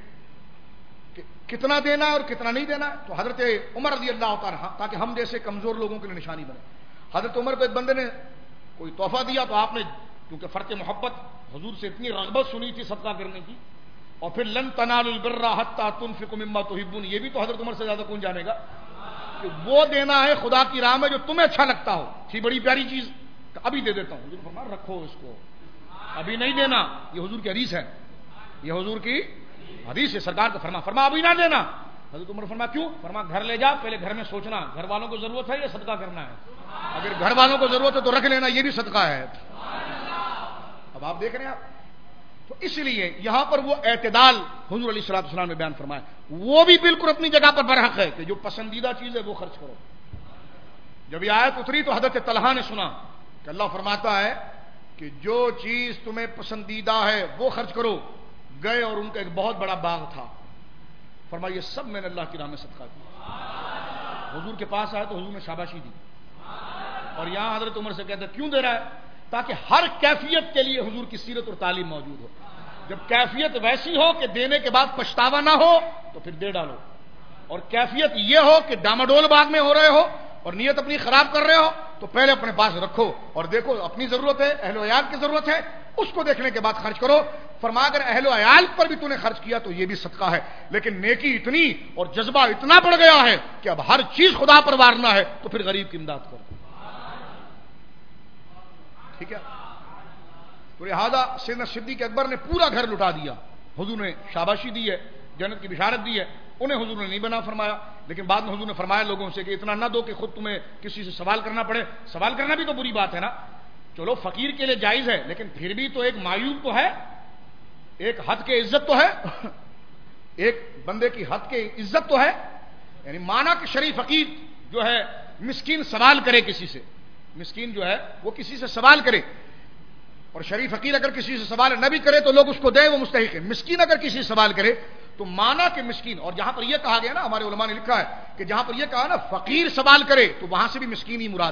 کتنا دینا ہے اور کتنا نہیں دینا ہے۔ تو حضرت عمر رضی اللہ تعالیٰ تاکہ ہم جیسے کمزور لوگوں کے لیے نشانی بنے، حضرت عمر کو ایک بندے نے کوئی تحفہ دیا، تو آپ نے کیونکہ فرق محبت حضور سے اتنی رغبت سنی تھی صدقہ کرنے کی، اور پھر لن تنالوا البر حتى تنفقوا مما تحبون، یہ بھی تو حضرت عمر سے زیادہ کون جانے گا کہ وہ دینا ہے خدا کی راہ میں جو تمہیں اچھا لگتا ہو، تھی بڑی پیاری چیز، ابھی دے دیتا ہوں۔ حضور فرمایا رکھو اس کو، ابھی نہیں دینا، یہ حضور کی حدیث ہے، یہ حضور کی حدیث ہے، سرکار کا فرما فرما ابھی نہ دینا۔ حضرت عمر فرما کیوں؟ فرما گھر لے جا، پہلے گھر میں سوچنا گھر والوں کو ضرورت ہے یا صدقہ کرنا ہے، اگر گھر والوں کو ضرورت ہے تو رکھ لینا، یہ بھی صدقہ ہے۔ اب آپ دیکھ رہے ہیں آپ، تو اس لیے یہاں پر وہ اعتدال حضور علیہ الصلوۃ والسلام نے بیان فرمایا، وہ بھی بالکل اپنی جگہ پر برحق ہے کہ جو پسندیدہ چیز ہے وہ خرچ کرو۔ جب یہ آیت اتری تو حضرت طلحہ نے سنا کہ اللہ فرماتا ہے کہ جو چیز تمہیں پسندیدہ ہے وہ خرچ کرو، گئے اور ان کا ایک بہت بڑا باغ تھا، فرمایا یہ سب میں نے اللہ کی راہ میں صدقہ کیا۔ حضور کے پاس آیا تو حضور نے شاباشی دی، اور یہاں حضرت عمر سے کہتے کیوں دے رہا ہے؟ تاکہ ہر کیفیت کے لیے حضور کی سیرت اور تعلیم موجود ہو۔ جب کیفیت ویسی ہو کہ دینے کے بعد پچھتاوا نہ ہو تو پھر دے ڈالو، اور کیفیت یہ ہو کہ ڈاماڈول باغ میں ہو رہے ہو اور نیت اپنی خراب کر رہے ہو تو پہلے اپنے پاس رکھو اور دیکھو اپنی ضرورت ہے، اہل و عیال کی ضرورت ہے، اس کو دیکھنے کے بعد خرچ کرو۔ فرما اگر اہل و عیال پر بھی تو نے خرچ کیا تو یہ بھی صدقہ ہے، لیکن نیکی اتنی اور جذبہ اتنا بڑھ گیا ہے کہ اب ہر چیز خدا پر وارنا ہے تو پھر غریب کی امداد کر دو، ٹھیک ہے۔ تو لہٰذا سیدنا صدیق اکبر نے پورا گھر لٹا دیا، حضور نے شاباشی دی ہے، جنت کی بشارت دی ہے، انہیں حضور نے نہیں بنا فرمایا، لیکن بعد میں حضور نے فرمایا لوگوں سے کہ اتنا نہ دو کہ خود تمہیں کسی سے سوال کرنا پڑے۔ سوال کرنا بھی تو بری بات ہے نا، چلو فقیر کے لیے جائز ہے، لیکن پھر بھی تو ایک معیوب تو ہے، ایک حد کے عزت تو ہے، ایک بندے کی حد کے عزت تو ہے، یعنی مانا کہ شریف فقیر جو ہے مسکین سوال کرے کسی سے، مسکین جو ہے وہ کسی سے سوال کرے، اور شریف فقیر اگر کسی سے سوال نہ بھی کرے تو لوگ اس کو دیں، وہ مستحق ہے۔ مسکین اگر کسی سے سوال کرے تو مانا کہ مسکین، اور جہاں پر یہ کہا گیا نا، ہمارے علماء نے لکھا ہے کہ جہاں پر یہ کہا نا فقیر سوال کرے تو وہاں سے بھی مسکین ہی مراد ہے،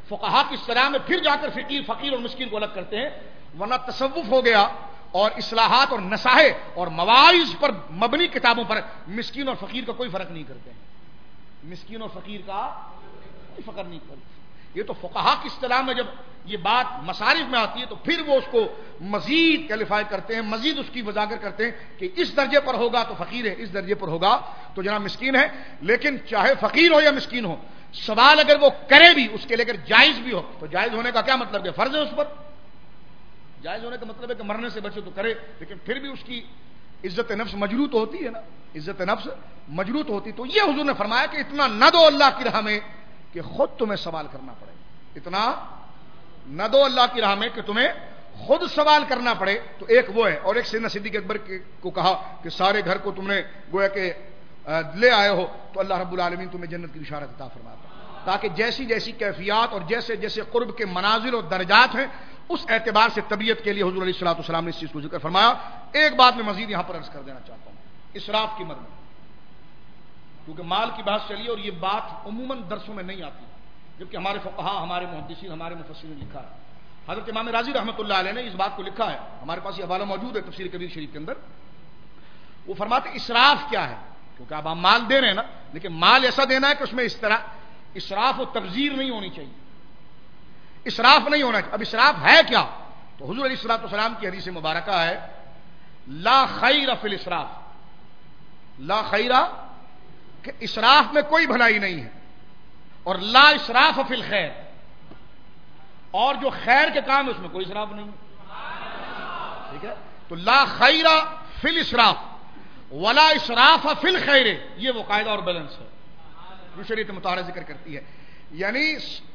فقہا کی اصطلاح میں پھر جا کر فقیر فقیر اور مسکین کو الگ کرتے ہیں، ورنہ تصوف ہو گیا اور اصلاحات اور نصائح اور مواعظ پر مبنی کتابوں پر مسکین اور فقیر کا کوئی فرق نہیں کرتے ہیں، مسکین اور فقیر کا کوئی فرق نہیں کرتے۔ یہ تو فقہا کی اصطلاح میں جب یہ بات مصارف میں آتی ہے تو پھر وہ اس کو مزید کیلیفائی کرتے ہیں، مزید اس کی وضاحت کرتے ہیں کہ اس درجے پر ہوگا تو فقیر ہے، اس درجے پر ہوگا تو جناب مسکین ہے۔ لیکن چاہے فقیر ہو یا مسکین ہو، سوال اگر وہ کرے بھی اس کے لے کر جائز بھی ہو تو جائز ہونے کا کیا مطلب ہے؟ فرض ہے اس پر، جائز ہونے کا مطلب ہے کہ مرنے سے بچے تو کرے، لیکن پھر بھی اس کی عزت نفس مجروح تو ہوتی ہے نا، عزت نفس مجروح ہوتی۔ تو یہ حضور نے فرمایا کہ اتنا نہ دو اللہ کی راہ میں کہ خود تمہیں سوال کرنا پڑے، اتنا نہ دو اللہ کی راہ میں کہ تمہیں خود سوال کرنا پڑے۔ تو ایک وہ ہے، اور ایک سیدنا صدیق اکبر کو کہا کہ سارے گھر کو تم نے گویا کہ لے آئے ہو تو اللہ رب العالمین تمہیں جنت کی بشارت عطا فرماتا، تاکہ جیسی جیسی کیفیات اور جیسے جیسے قرب کے منازل اور درجات ہیں اس اعتبار سے طبیعت کے لیے حضور علیہ الصلوۃ والسلام نے اس چیز کو ذکر فرمایا۔ ایک بات میں مزید یہاں پر عرض کر دینا چاہتا ہوں اسراف کی مد میں، کیونکہ مال کی بات چلی اور یہ بات عموماً درسوں میں نہیں آتی، جبکہ ہمارے فقہا، ہمارے محدثین، ہمارے مفسرین نے لکھا ہے۔ حضرت امام راضی رحمۃ اللہ علیہ نے اس بات کو لکھا ہے، ہمارے پاس یہ حوالہ موجود ہے تفسیر کبیر شریف کے اندر۔ وہ فرماتے اسراف کیا ہے، کیونکہ اب ہم مال دے رہے ہیں نا، لیکن مال ایسا دینا ہے کہ اس میں اس طرح اسراف و تبذیر نہیں ہونی چاہیے، اسراف نہیں ہونا چاہیے۔ اب اسراف ہے کیا؟ تو حضور علیہ الصلوۃ والسلام کی حدیث مبارکہ ہے لا خیر فی الاسراف، لا خیر کہ اسراف میں کوئی بھلائی نہیں ہے، اور لا اسراف فی الخیر، اور جو خیر کے کام ہے اس میں کوئی اسراف نہیں ہے، ٹھیک ہے؟ تو لا خیر فی الاسراف ولا اسراف فی الخیر، یہ وہ قاعدہ اور بیلنس ہے جو شریعت مطالعہ ذکر کرتی ہے۔ یعنی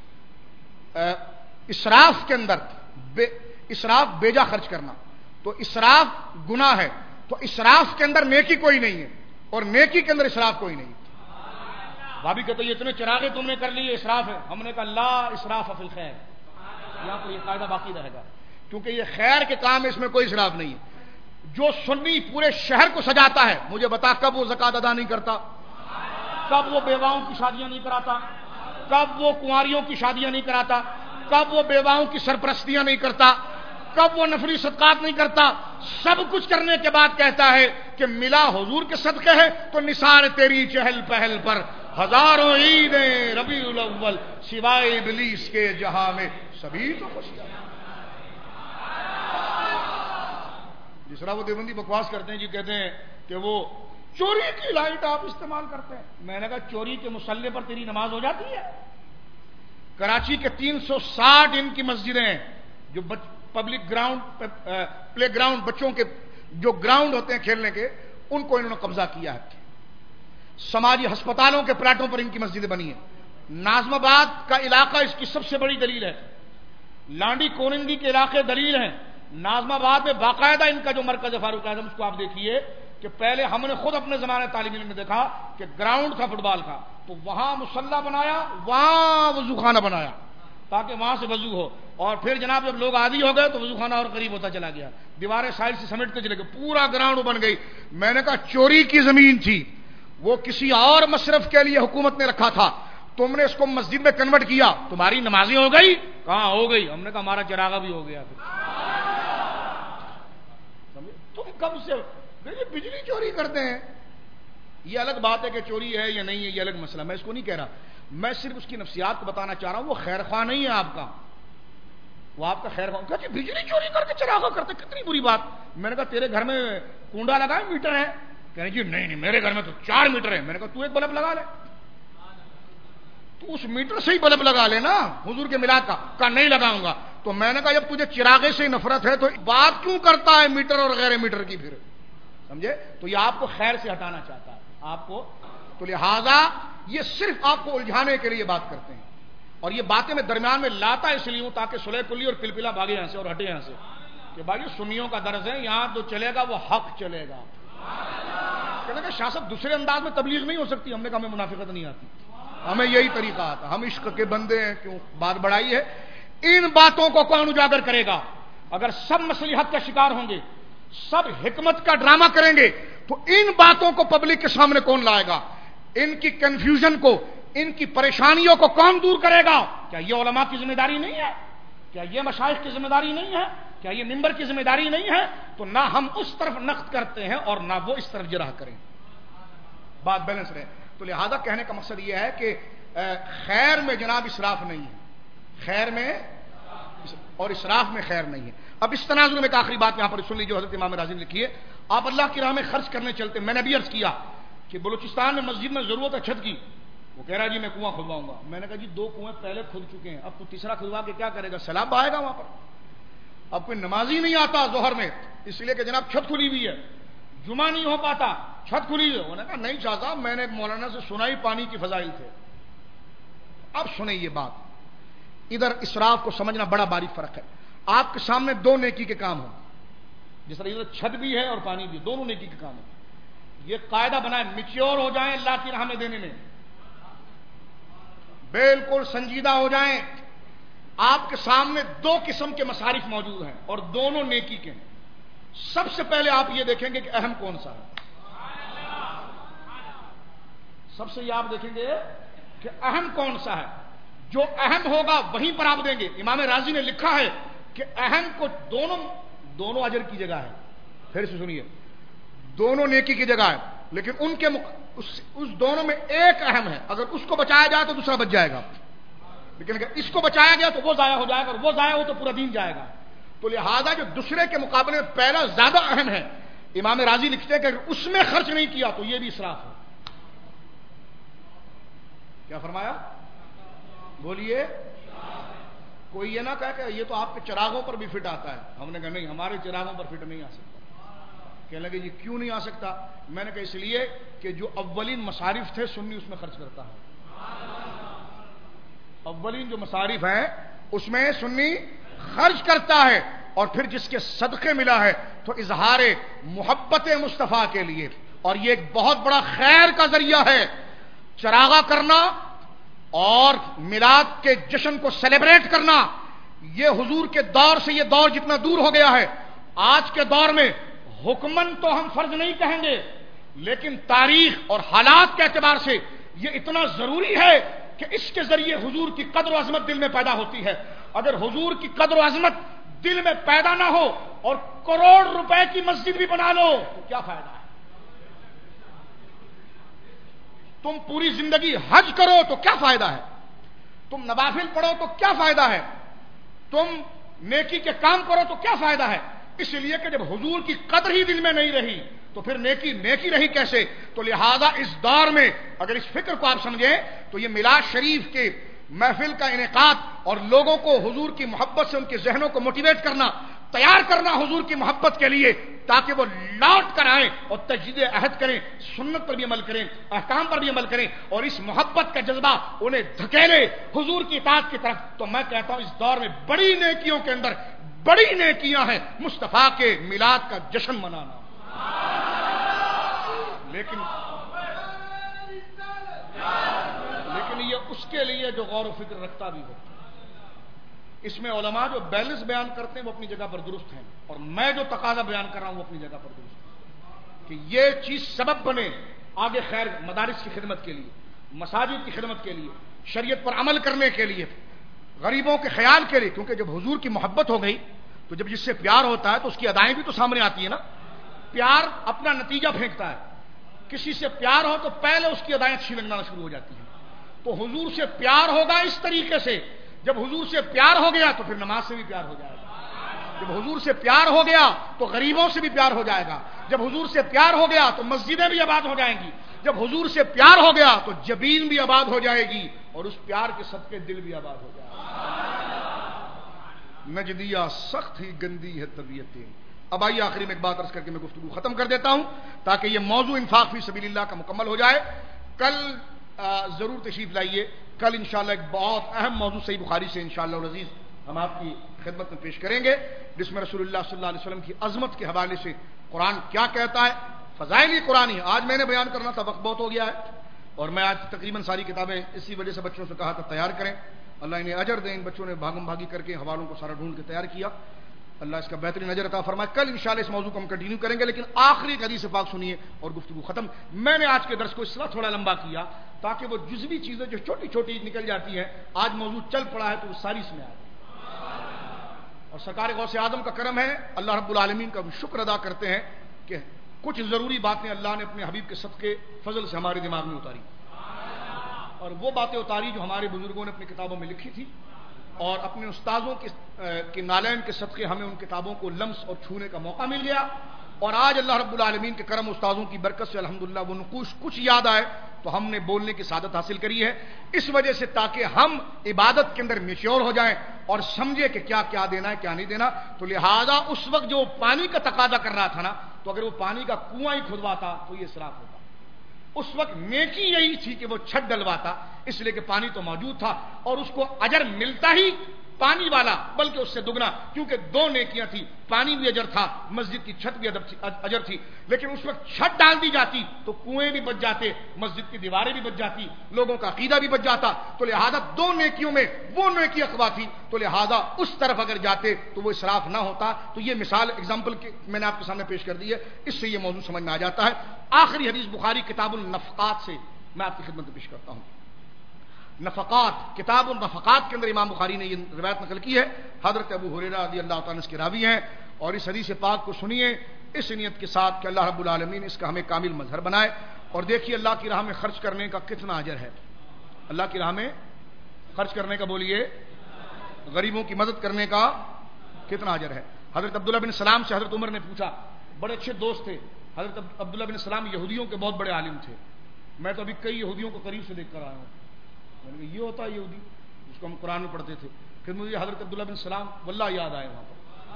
اسراف کے اندر بے اسراف بیجا خرچ کرنا، تو اسراف گناہ ہے، تو اسراف کے اندر نیکی کوئی نہیں ہے، اور نیکی کے اندر اسراف کوئی نہیں۔ بھابھی کہتے ہیں اتنے چراغے تم نے کر لیے اسراف ہے، ہم نے کہا لا اسراف فی الخیر، یہاں پر یہ قاعدہ باقی رہے گا، کیونکہ یہ خیر کے کام ہے، اس میں کوئی اسراف نہیں ہے۔ جو سنی پورے شہر کو سجاتا ہے، مجھے بتا کب وہ زکوٰۃ ادا نہیں کرتا، کب وہ بیواؤں کی شادیاں نہیں کراتا، کب وہ کنواریوں کی شادیاں نہیں کراتا، کب وہ بیواؤں کی سرپرستیاں نہیں کرتا، کب وہ نفلی صدقات نہیں کرتا، سب کچھ کرنے کے بعد کہتا ہے کہ ملا حضور کے صدقے ہے تو نثار تیری چہل پہل پر ہزاروں عیدیں ربیع الاول سوائے ابلیس کے جہاں میں سبھی تو خوشیاں۔ جس طرح وہ دیوبندی بکواس کرتے ہیں جی، کہتے ہیں کہ وہ چوری کی لائٹ آپ استعمال کرتے ہیں، میں نے کہا چوری کے مسلح پر تیری نماز ہو جاتی ہے؟ کراچی کے تین سو ساٹھ ان کی مسجدیں ہیں جو پبلک گراؤنڈ پلے گراؤنڈ بچوں کے جو گراؤنڈ ہوتے ہیں کھیلنے کے، ان کو انہوں نے قبضہ کیا ہے۔ سماجی ہسپتالوں کے پلاٹوں پر ان کی مسجدیں بنی ہیں۔ ناظم آباد کا علاقہ اس کی سب سے بڑی دلیل ہے، لانڈی کورندی کے علاقے دلیل ہیں۔ ناظم آباد میں باقاعدہ ان کا جو مرکز ہے فاروق اعظم، اس کو آپ دیکھیے کہ پہلے ہم نے خود اپنے زمانے طالب علم میں دیکھا کہ گراؤنڈ تھا فٹ بال کا، تو وہاں مصلی بنایا، وہاں وضو خانہ بنایا تاکہ وہاں سے وضو ہو، اور پھر جناب جب لوگ عادی ہو گئے تو وضو خانہ اور قریب ہوتا چلا گیا، دیواریں سائڈ سے سمیٹتے چلے گئے، پورا گراؤنڈ بن گئی۔ میں نے کہا چوری کی زمین تھی، وہ کسی اور مصرف کے لیے حکومت نے رکھا تھا، تم نے اس کو مسجد میں کنورٹ کیا، تمہاری نمازیں ہو گئی؟ کہاں ہو گئی؟ ہم نے کہا ہمارا چراغا بھی ہو گیا۔ تم کب سے بجلی چوری کرتے ہیں؟ یہ الگ بات ہے کہ چوری ہے یا نہیں ہے، یہ الگ مسئلہ، میں اس کو نہیں کہہ رہا، میں صرف اس کی نفسیات کو بتانا چاہ رہا ہوں۔ وہ خیر خواہ نہیں ہے آپ کا، وہ آپ کا خیر خواہ کہ بجلی چوری کر کے چراغا کرتے، کتنی بری بات۔ میں نے کہا تیرے گھر میں کنڈا لگا ہے، میٹر ہے؟ کہنے جی نہیں نہیں میرے گھر میں تو چار میٹر ہے۔ میں نے کہا تو ایک بلب لگا لے، تو اس میٹر سے ہی بلب لگا لینا حضور کے میلاد کا۔ کہا نہیں لگاؤں گا۔ تو میں نے کہا جب تجھے چراغے سے نفرت ہے تو بات کیوں کرتا ہے میٹر اور غیر میٹر کی؟ پھر سمجھے؟ تو یہ آپ کو خیر سے ہٹانا چاہتا ہے آپ کو، تو لہذا یہ صرف آپ کو الجھانے کے لیے بات کرتے ہیں، اور یہ باتیں میں درمیان میں لاتا اس لیے ہوں تاکہ صلح کلی اور پلپلا بھاگے یہاں سے اور ہٹے یہاں سے کہ بھائی سنیوں کا درس ہے، یہاں جو چلے گا وہ حق چلے گا۔ کہنے کا شاہ صاحب دوسرے انداز میں تبلیغ نہیں ہو سکتی۔ ہم نے کہا ہمیں منافقت نہیں آتی، ہمیں یہی طریقہ آتا، ہم عشق کے بندے ہیں۔ کیوں بات بڑھائی ہے؟ ان باتوں کو کون اجاگر کرے گا؟ اگر سب مصلحت کا شکار ہوں گے، سب حکمت کا ڈرامہ کریں گے، تو ان باتوں کو پبلک کے سامنے کون لائے گا؟ ان کی کنفیوژن کو، ان کی پریشانیوں کو کون دور کرے گا؟ کیا یہ علماء کی ذمہ داری نہیں ہے؟ کیا یہ مشائخ کی ذمہ داری نہیں ہے؟ کیا یہ منبر کی ذمہ داری نہیں ہے؟ تو نہ ہم اس طرف نقد کرتے ہیں اور نہ وہ اس طرف جرح کریں، بات بیلنس رہے۔ تو لہذا کہنے کا مقصد یہ ہے کہ خیر میں جناب اسراف نہیں ہے، خیر میں اور اسراف میں خیر نہیں ہے۔ اب اس تناظر میں ایک آخری بات یہاں پر سن لیجیے، حضرت امام راضی نے لکھی ہے، آپ اللہ کی راہ میں خرچ کرنے چلتے۔ میں نے بھی عرض کیا کہ بلوچستان میں مسجد میں ضرورت ہے چھت کی، وہ کہہ رہا جی میں کنواں کھدواؤں گا۔ میں نے کہا جی دو کنویں پہلے کھد چکے ہیں، اب تو تیسرا کھدوا کے کیا کرے گا؟ سیلاب آئے گا وہاں پر۔ اب کوئی نماز ہی نہیں آتا ظہر میں، اس لیے کہ جناب چھت کھلی ہوئی ہے، جمعہ نہیں ہو پاتا، چھت کھلی ہے۔ انہوں نے کہا نہیں شاہ صاحب، میں نے مولانا سے سنا ہی پانی کی فضائل تھے۔ اب سنیں یہ بات، ادھر اسراف کو سمجھنا بڑا باریک فرق ہے۔ آپ کے سامنے دو نیکی کے کام ہوں، جس طرح ادھر چھت بھی ہے اور پانی بھی، دونوں نیکی کے کام ہیں۔ یہ قاعدہ بنائیں، میچیور ہو جائیں اللہ کی راہ میں دینے میں، بالکل سنجیدہ ہو جائیں۔ آپ کے سامنے دو قسم کے مصارف موجود ہیں اور دونوں نیکی کے ہیں۔ سب سے پہلے آپ یہ دیکھیں گے کہ اہم کون سا ہے، سب سے یہ آپ دیکھیں گے کہ اہم کون سا ہے۔ جو اہم ہوگا وہیں پر آپ دیں گے۔ امام راضی نے لکھا ہے کہ اہم کو دونوں دونوں اجر کی جگہ ہے، پھر سے سنیے، دونوں نیکی کی جگہ ہے، لیکن ان کے مق... اس... اس دونوں میں ایک اہم ہے، اگر اس کو بچایا جائے تو دوسرا بچ جائے گا، لیکن اگر اس کو بچایا گیا تو وہ ضائع ہو جائے گا، اور وہ ضائع ہو تو پورا دین جائے گا۔ تو لہذا جو دوسرے کے مقابلے میں پہلا زیادہ اہم ہے، امام راضی لکھتے ہیں کہ اگر اس میں خرچ نہیں کیا تو یہ بھی اسراف ہے۔ کیا فرمایا؟ بولیے۔ کوئی یہ نہ کہے کہ یہ تو آپ کے چراغوں پر بھی فٹ آتا ہے۔ ہم نے کہا نہیں، ہمارے چراغوں پر فٹ نہیں آ سکتا۔ کہنے لگے جی کیوں نہیں آ سکتا؟ میں نے کہا اس لیے کہ جو اولین مصارف تھے سنی اس میں خرچ کرتا ہے، اولین جو مصارف ہیں اس میں سنی خرچ کرتا ہے، اور پھر جس کے صدقے ملا ہے تو اظہار محبت مصطفیٰ کے لیے، اور یہ ایک بہت بڑا خیر کا ذریعہ ہے۔ چراغا کرنا اور میلاد کے جشن کو سیلیبریٹ کرنا، یہ حضور کے دور سے یہ دور جتنا دور ہو گیا ہے، آج کے دور میں حکمن تو ہم فرض نہیں کہیں گے، لیکن تاریخ اور حالات کے اعتبار سے یہ اتنا ضروری ہے کہ اس کے ذریعے حضور کی قدر و عظمت دل میں پیدا ہوتی ہے۔ اگر حضور کی قدر و عظمت دل میں پیدا نہ ہو اور کروڑ روپے کی مسجد بھی بنا لو تو کیا فائدہ ہے؟ تم پوری زندگی حج کرو تو کیا فائدہ ہے؟ تم نوافل پڑھو تو کیا فائدہ ہے؟ تم نیکی کے کام کرو تو کیا فائدہ ہے؟ اس لیے کہ جب حضور کی قدر ہی دل میں نہیں رہی تو پھر نیکی نیکی رہی کیسے؟ تو لہذا اس دور میں اگر اس فکر کو آپ سمجھیں تو یہ میلاد شریف کے محفل کا انعقاد اور لوگوں کو حضور کی محبت سے ان کے ذہنوں کو موٹیویٹ کرنا، تیار کرنا حضور کی محبت کے لیے، تاکہ وہ لوٹ کر آئیں اور تجدید عہد کریں، سنت پر بھی عمل کریں، احکام پر بھی عمل کریں، اور اس محبت کا جذبہ انہیں دھکیلے حضور کی اطاعت کی طرف۔ تو میں کہتا ہوں اس دور میں بڑی نیکیوں کے اندر بڑی نیکیاں ہیں مصطفیٰ کے میلاد کا جشن منانا، لیکن لیکن یہ اس کے لیے جو غور و فکر رکھتا بھی ہو۔ اس میں علماء جو بیلنس بیان کرتے ہیں وہ اپنی جگہ پر درست ہیں، اور میں جو تقاضا بیان کر رہا ہوں وہ اپنی جگہ پر درست ہے کہ یہ چیز سبب بنے آگے خیر مدارس کی خدمت کے لیے، مساجد کی خدمت کے لیے، شریعت پر عمل کرنے کے لیے، غریبوں کے خیال کے لیے، کیونکہ جب حضور کی محبت ہو گئی تو جب جس سے پیار ہوتا ہے تو اس کی ادائیں بھی تو سامنے آتی ہیں نا۔ پیار اپنا نتیجہ پھینکتا ہے، کسی سے پیار ہو تو پہلے اس کی ادائیں اچھی لگنا شروع ہو جاتی ہیں۔ تو حضور سے پیار ہوگا اس طریقے سے، جب حضور سے پیار ہو گیا تو پھر نماز سے بھی پیار ہو جائے گا، جب حضور سے پیار ہو گیا تو غریبوں سے بھی پیار ہو جائے گا، جب حضور سے پیار ہو گیا تو مسجدیں بھی آباد ہو جائیں گی، جب حضور سے پیار ہو گیا تو جبین بھی آباد ہو جائے گی، اور اس پیار کے صدقے دل بھی آباد ہو جائے گا۔ نجدیہ سخت ہی گندی ہے طبیعتیں۔ اب آئیے آخری میں ایک بات عرض کر کے میں گفتگو ختم کر دیتا ہوں تاکہ یہ موضوع انفاق فی سبیل اللہ کا مکمل ہو جائے۔ کل ضرور تشریف لائیے، کل انشاءاللہ ایک بہت اہم موضوع صحیح بخاری سے انشاءاللہ العزیز ہم آپ کی خدمت میں پیش کریں گے، جس میں رسول اللہ صلی اللہ علیہ وسلم کی عظمت کے حوالے سے قرآن کیا کہتا ہے، فضائل قرآنی۔ آج میں نے بیان کرنا تھا، وقت بہت ہو گیا ہے، اور میں آج تقریباً ساری کتابیں اسی وجہ سے بچوں سے کہا تھا تیار کریں، اللہ انہیں اجر دیں۔ ان بچوں نے بھاگم بھاگی کر کے حوالوں کو سارا ڈھونڈ کے تیار کیا۔ اللہ اس کا بہترین اجر عطا فرمائے. کل انشاءاللہ اس موضوع کو ہم کنٹینیو کریں گے, لیکن آخری ایک حدیث پاک سنیے اور گفتگو ختم. میں نے آج کے درس کو اس طرح تھوڑا لمبا کیا تاکہ وہ جزوی چیزیں جو چھوٹی چھوٹی نکل جاتی ہیں, آج موضوع چل پڑا ہے تو وہ ساری اس میں آ جائے. اور سرکار غوث اعظم کا کرم ہے, اللہ رب العالمین کا شکر ادا کرتے ہیں کہ کچھ ضروری باتیں اللہ نے اپنے حبیب کے صدقے فضل سے ہمارے دماغ میں اتاری, اور وہ باتیں اتاری جو ہمارے بزرگوں نے اپنی کتابوں میں لکھی تھی, اور اپنے استاذوں کے نالین کے صدقے ہمیں ان کتابوں کو لمس اور چھونے کا موقع مل گیا. اور آج اللہ رب العالمین کے کرم استاذوں کی برکت سے الحمدللہ وہ نقوش کچھ یاد آئے تو ہم نے بولنے کی سعادت حاصل کری ہے. اس وجہ سے تاکہ ہم عبادت کے اندر میچور ہو جائیں اور سمجھے کہ کیا کیا دینا ہے کیا نہیں دینا, تو لہذا اس وقت جو پانی کا تقاضا کر رہا تھا نا, تو اگر وہ پانی کا کنواں ہی کھدواتا تو یہ اسراف ہوتا. اس وقت نیکی یہی تھی کہ وہ چھت ڈلواتا, اس لیے کہ پانی تو موجود تھا اور اس کو اجر ملتا ہی پانی والا, بلکہ اس سے دگنا, کیونکہ دو نیکیاں تھی, پانی بھی اجر تھا, مسجد کی چھت بھی اجر تھی. لیکن اس وقت چھت ڈال دی جاتی تو کنویں بھی بچ جاتے, مسجد کی دیواریں بھی بچ جاتی, لوگوں کا عقیدہ بھی بچ جاتا. تو لہذا دو نیکیوں میں وہ نیکی اقوا تھی, تو لہذا اس طرف اگر جاتے تو وہ اسراف نہ ہوتا. تو یہ مثال ایگزامپل میں نے آپ کے سامنے پیش کر دی ہے, اس سے یہ موضوع سمجھ میں آ جاتا ہے. آخری حدیث بخاری کتاب النفقات سے میں آپ کی خدمت میں پیش کرتا ہوں. نفقات, کتاب النفقات کے اندر امام بخاری نے یہ روایت نقل کی ہے. حضرت ابو ہریرہ رضی اللہ تعالیٰ اس کے راوی ہیں, اور اس حدیث پاک کو سنیے اس نیت کے ساتھ کہ اللہ رب العالمین اس کا ہمیں کامل مظہر بنائے. اور دیکھیے اللہ کی راہ میں خرچ کرنے کا کتنا اجر ہے. اللہ کی راہ میں خرچ کرنے کا, بولیے, غریبوں کی مدد کرنے کا کتنا اجر ہے. حضرت عبداللہ بن سلام سے حضرت عمر نے پوچھا, بڑے اچھے دوست تھے حضرت عبداللہ بن سلام, یہودیوں کے بہت بڑے عالم تھے. میں تو ابھی کئی یہودیوں کو قریب سے دیکھ کر آیا ہوں. میں نے کہا یہ ہوتا ہے یہودی, جس کو ہم قرآن میں پڑھتے تھے. پھر مجھے حضرت عبداللہ بن سلام واللہ یاد آئے وہاں پر.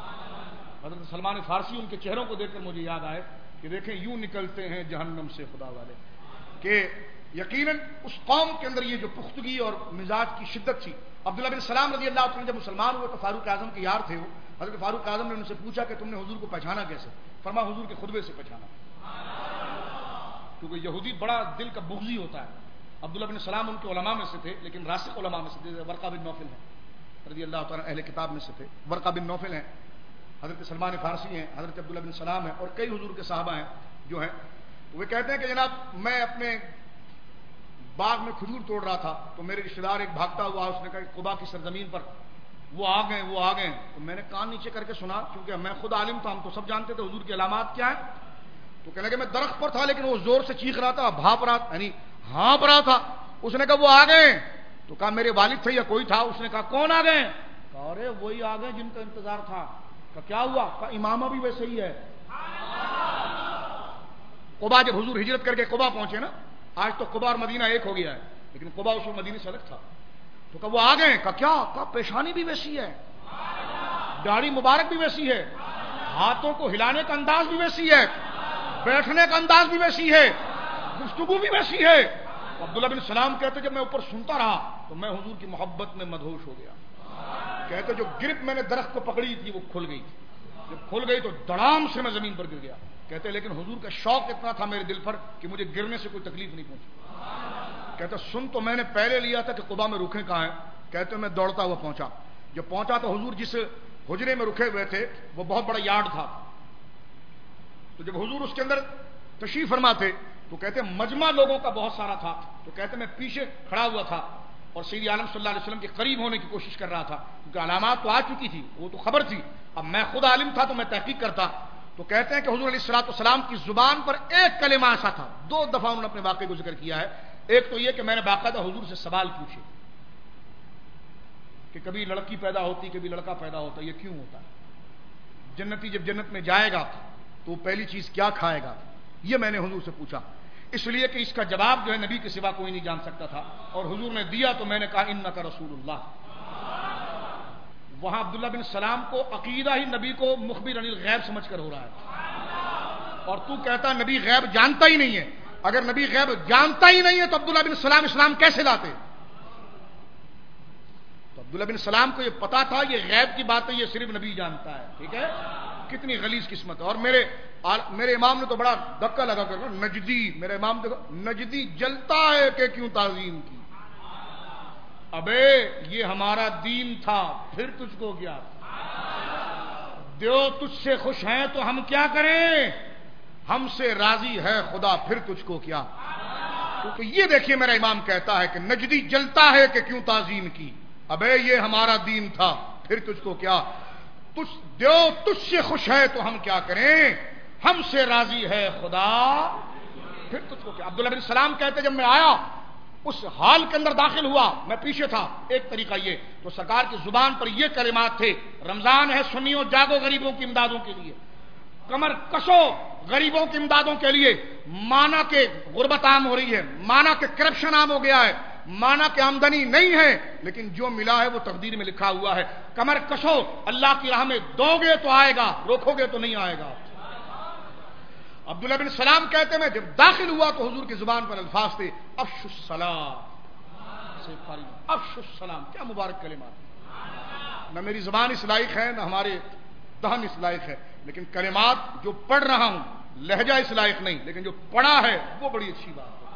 حضرت سلمان فارسی ان کے چہروں کو دیکھ کر مجھے یاد آئے کہ دیکھیں یوں نکلتے ہیں جہنم سے خدا والے, کہ یقیناً اس قوم کے اندر یہ جو پختگی اور مزاج کی شدت تھی. عبداللہ بن سلام رضی اللہ عنہ جب مسلمان ہوئے تو فاروق اعظم کے یار تھے وہ. حضرت فاروق اعظم نے ان سے پوچھا کہ تم نے حضور کو پہچانا کیسے؟ فرمایا حضور کے خطبے سے پہچانا, کیونکہ یہودی بڑا دل کا بغضی ہوتا ہے. عبداللہ بن سلام ان کے علماء میں سے تھے, لیکن راسخ علماء میں سے تھے. ورقہ بن نوفل ہیں رضی اللہ تعالیٰ اہل کتاب میں سے تھے. ورقہ بن نوفل ہیں, حضرت سلمان فارسی ہیں, حضرت عبداللہ بن سلام ہیں, اور کئی حضور کے صحابہ ہیں جو ہیں. وہ کہتے ہیں کہ جناب میں اپنے باغ میں کھجور توڑ رہا تھا تو میرے رشتے دار ایک بھاگتا ہوا, اس نے کہا قبا کی سرزمین پر وہ آ گئے وہ آ گئے تو میں نے کان نیچے کر کے سنا, کیونکہ میں خود عالم تھا, ہم تو سب جانتے تھے حضور کی علامات کیا ہیں. تو کہنے لگے میں درخت پر تھا لیکن وہ زور سے چیخ رہا تھا, بھاپ رہا یعنی ہانپ رہا تھا. اس نے کہا وہ آ گئے, تو کہا میرے والد تھے یا کوئی تھا. اس نے کہا کون آ گئے؟ کہا ارے وہی آ گئے جن کا انتظار تھا. کہا کیا ہوا؟ کہا امامہ بھی ویسے ہی ہے. قبا جب حضور ہجرت کر کے قبا پہنچے نا, آج تو قبا اور مدینہ ایک ہو گیا ہے, لیکن قبا اس وقت مدینے سے الگ تھا. تو کہا وہ آ گئے. کہا کیا؟ کہا پیشانی بھی ویسی ہے, داڑھی مبارک بھی ویسی ہے, ہاتھوں کو ہلانے کا انداز بھی ویسی ہے, بیٹھنے کا انداز بھی ویسی ہے, گفتگو بھی ویسی ہے. عبداللہ بن سلام کہتے جب میں اوپر سنتا رہا تو میں حضور کی محبت میں مدہوش ہو گیا. کہتے جو گرپ میں نے درخت کو پکڑی تھی وہ کھل گئی تھی, جب کھل گئی تو دڑام سے میں زمین پر گر گیا. کہتے لیکن حضور کا شوق اتنا تھا میرے دل پر کہ مجھے گرنے سے کوئی تکلیف نہیں پہنچی. کہتے سن تو میں نے پہلے لیا تھا کہ قبا میں رکھے کہاں ہیں. کہتے میں دوڑتا ہوا پہنچا. جب پہنچا تو حضور جس حجرے میں رکھے ہوئے تھے وہ بہت بڑا یارڈ تھا. تو جب حضور اس کے اندر تشریف فرما تھے تو کہتے مجمع لوگوں کا بہت سارا تھا. تو کہتے میں پیچھے کھڑا ہوا تھا اور سید عالم صلی اللہ علیہ وسلم کے قریب ہونے کی کوشش کر رہا تھا, کیونکہ علامات تو آ چکی تھی, وہ تو خبر تھی. اب میں خود عالم تھا تو میں تحقیق کرتا. تو کہتے ہیں کہ حضور علیہ الصلوۃ والسلام کی زبان پر ایک کلمہ ایسا تھا, دو دفعہ انہوں نے اپنے واقعے کو ذکر کیا ہے. ایک تو یہ کہ میں نے باقاعدہ حضور سے سوال پوچھے کہ کبھی لڑکی پیدا ہوتی کبھی لڑکا پیدا ہوتا, یہ کیوں ہوتا ہے؟ جنتی جب جنت میں جائے گا تو پہلی چیز کیا کھائے گا؟ یہ میں نے حضور سے پوچھا, اس لیے کہ اس کا جواب جو ہے نبی کے سوا کوئی نہیں جان سکتا تھا. اور حضور نے دیا تو میں نے کہا انک رسول اللہ. وہاں عبداللہ بن سلام کو عقیدہ ہی نبی کو مخبر عن الغیب سمجھ کر ہو رہا ہے, اور تو کہتا نبی غیب جانتا ہی نہیں ہے. اگر نبی غیب جانتا ہی نہیں ہے تو عبداللہ بن سلام اسلام کیسے لاتے؟ تو عبداللہ بن سلام کو یہ پتا تھا یہ غیب کی بات ہے, یہ صرف نبی جانتا ہے. ٹھیک ہے, کتنی غلیظ قسمت ہے. اور میرے میرے امام نے تو بڑا دھکا لگا کر نجدی, میرے امام دیکھو نجدی جلتا ہے کہ کیوں تعظیم کی. ابے یہ ہمارا دین تھا, پھر تجھ کو کیا دیو تجھ سے خوش ہیں تو ہم کیا کریں، ہم سے راضی ہے خدا پھر تجھ کو کیا. کیونکہ یہ دیکھیے میرا امام کہتا ہے کہ نجدی جلتا ہے کہ کیوں تعظیم کی، ابے یہ ہمارا دین تھا پھر تجھ کو کیا. تجھ دیو تجھ سے خوش ہے تو ہم کیا کریں، ہم سے راضی ہے خدا پھر تجھ کو کیا. عبداللہ بن سلام کہتے جب میں آیا اس حال کے اندر داخل ہوا، میں پیچھے تھا، ایک طریقہ یہ تو سرکار کی زبان پر یہ کلمات تھے، رمضان ہے سنیو جاگو غریبوں کی امدادوں کے لیے، کمر کسو غریبوں کی امدادوں کے لیے. مانا کہ غربت عام ہو رہی ہے، مانا کہ کرپشن عام ہو گیا ہے، مانا کہ آمدنی نہیں ہے، لیکن جو ملا ہے وہ تقدیر میں لکھا ہوا ہے. کمر کسو، اللہ کی راہ میں دو گے تو آئے گا، روکو گے تو نہیں آئے گا. عبداللہ بن سلام کہتے میں جب داخل ہوا تو حضور کی زبان پر الفاظ تھے افش السلام، افش السلام. کیا مبارک کلمات. نہ میری زبان اس لائق ہے نہ ہمارے دہن اس لائق ہے، لیکن کلمات جو پڑھ رہا ہوں لہجہ اس لائق نہیں، لیکن جو پڑھا ہے وہ بڑی اچھی بات ہے.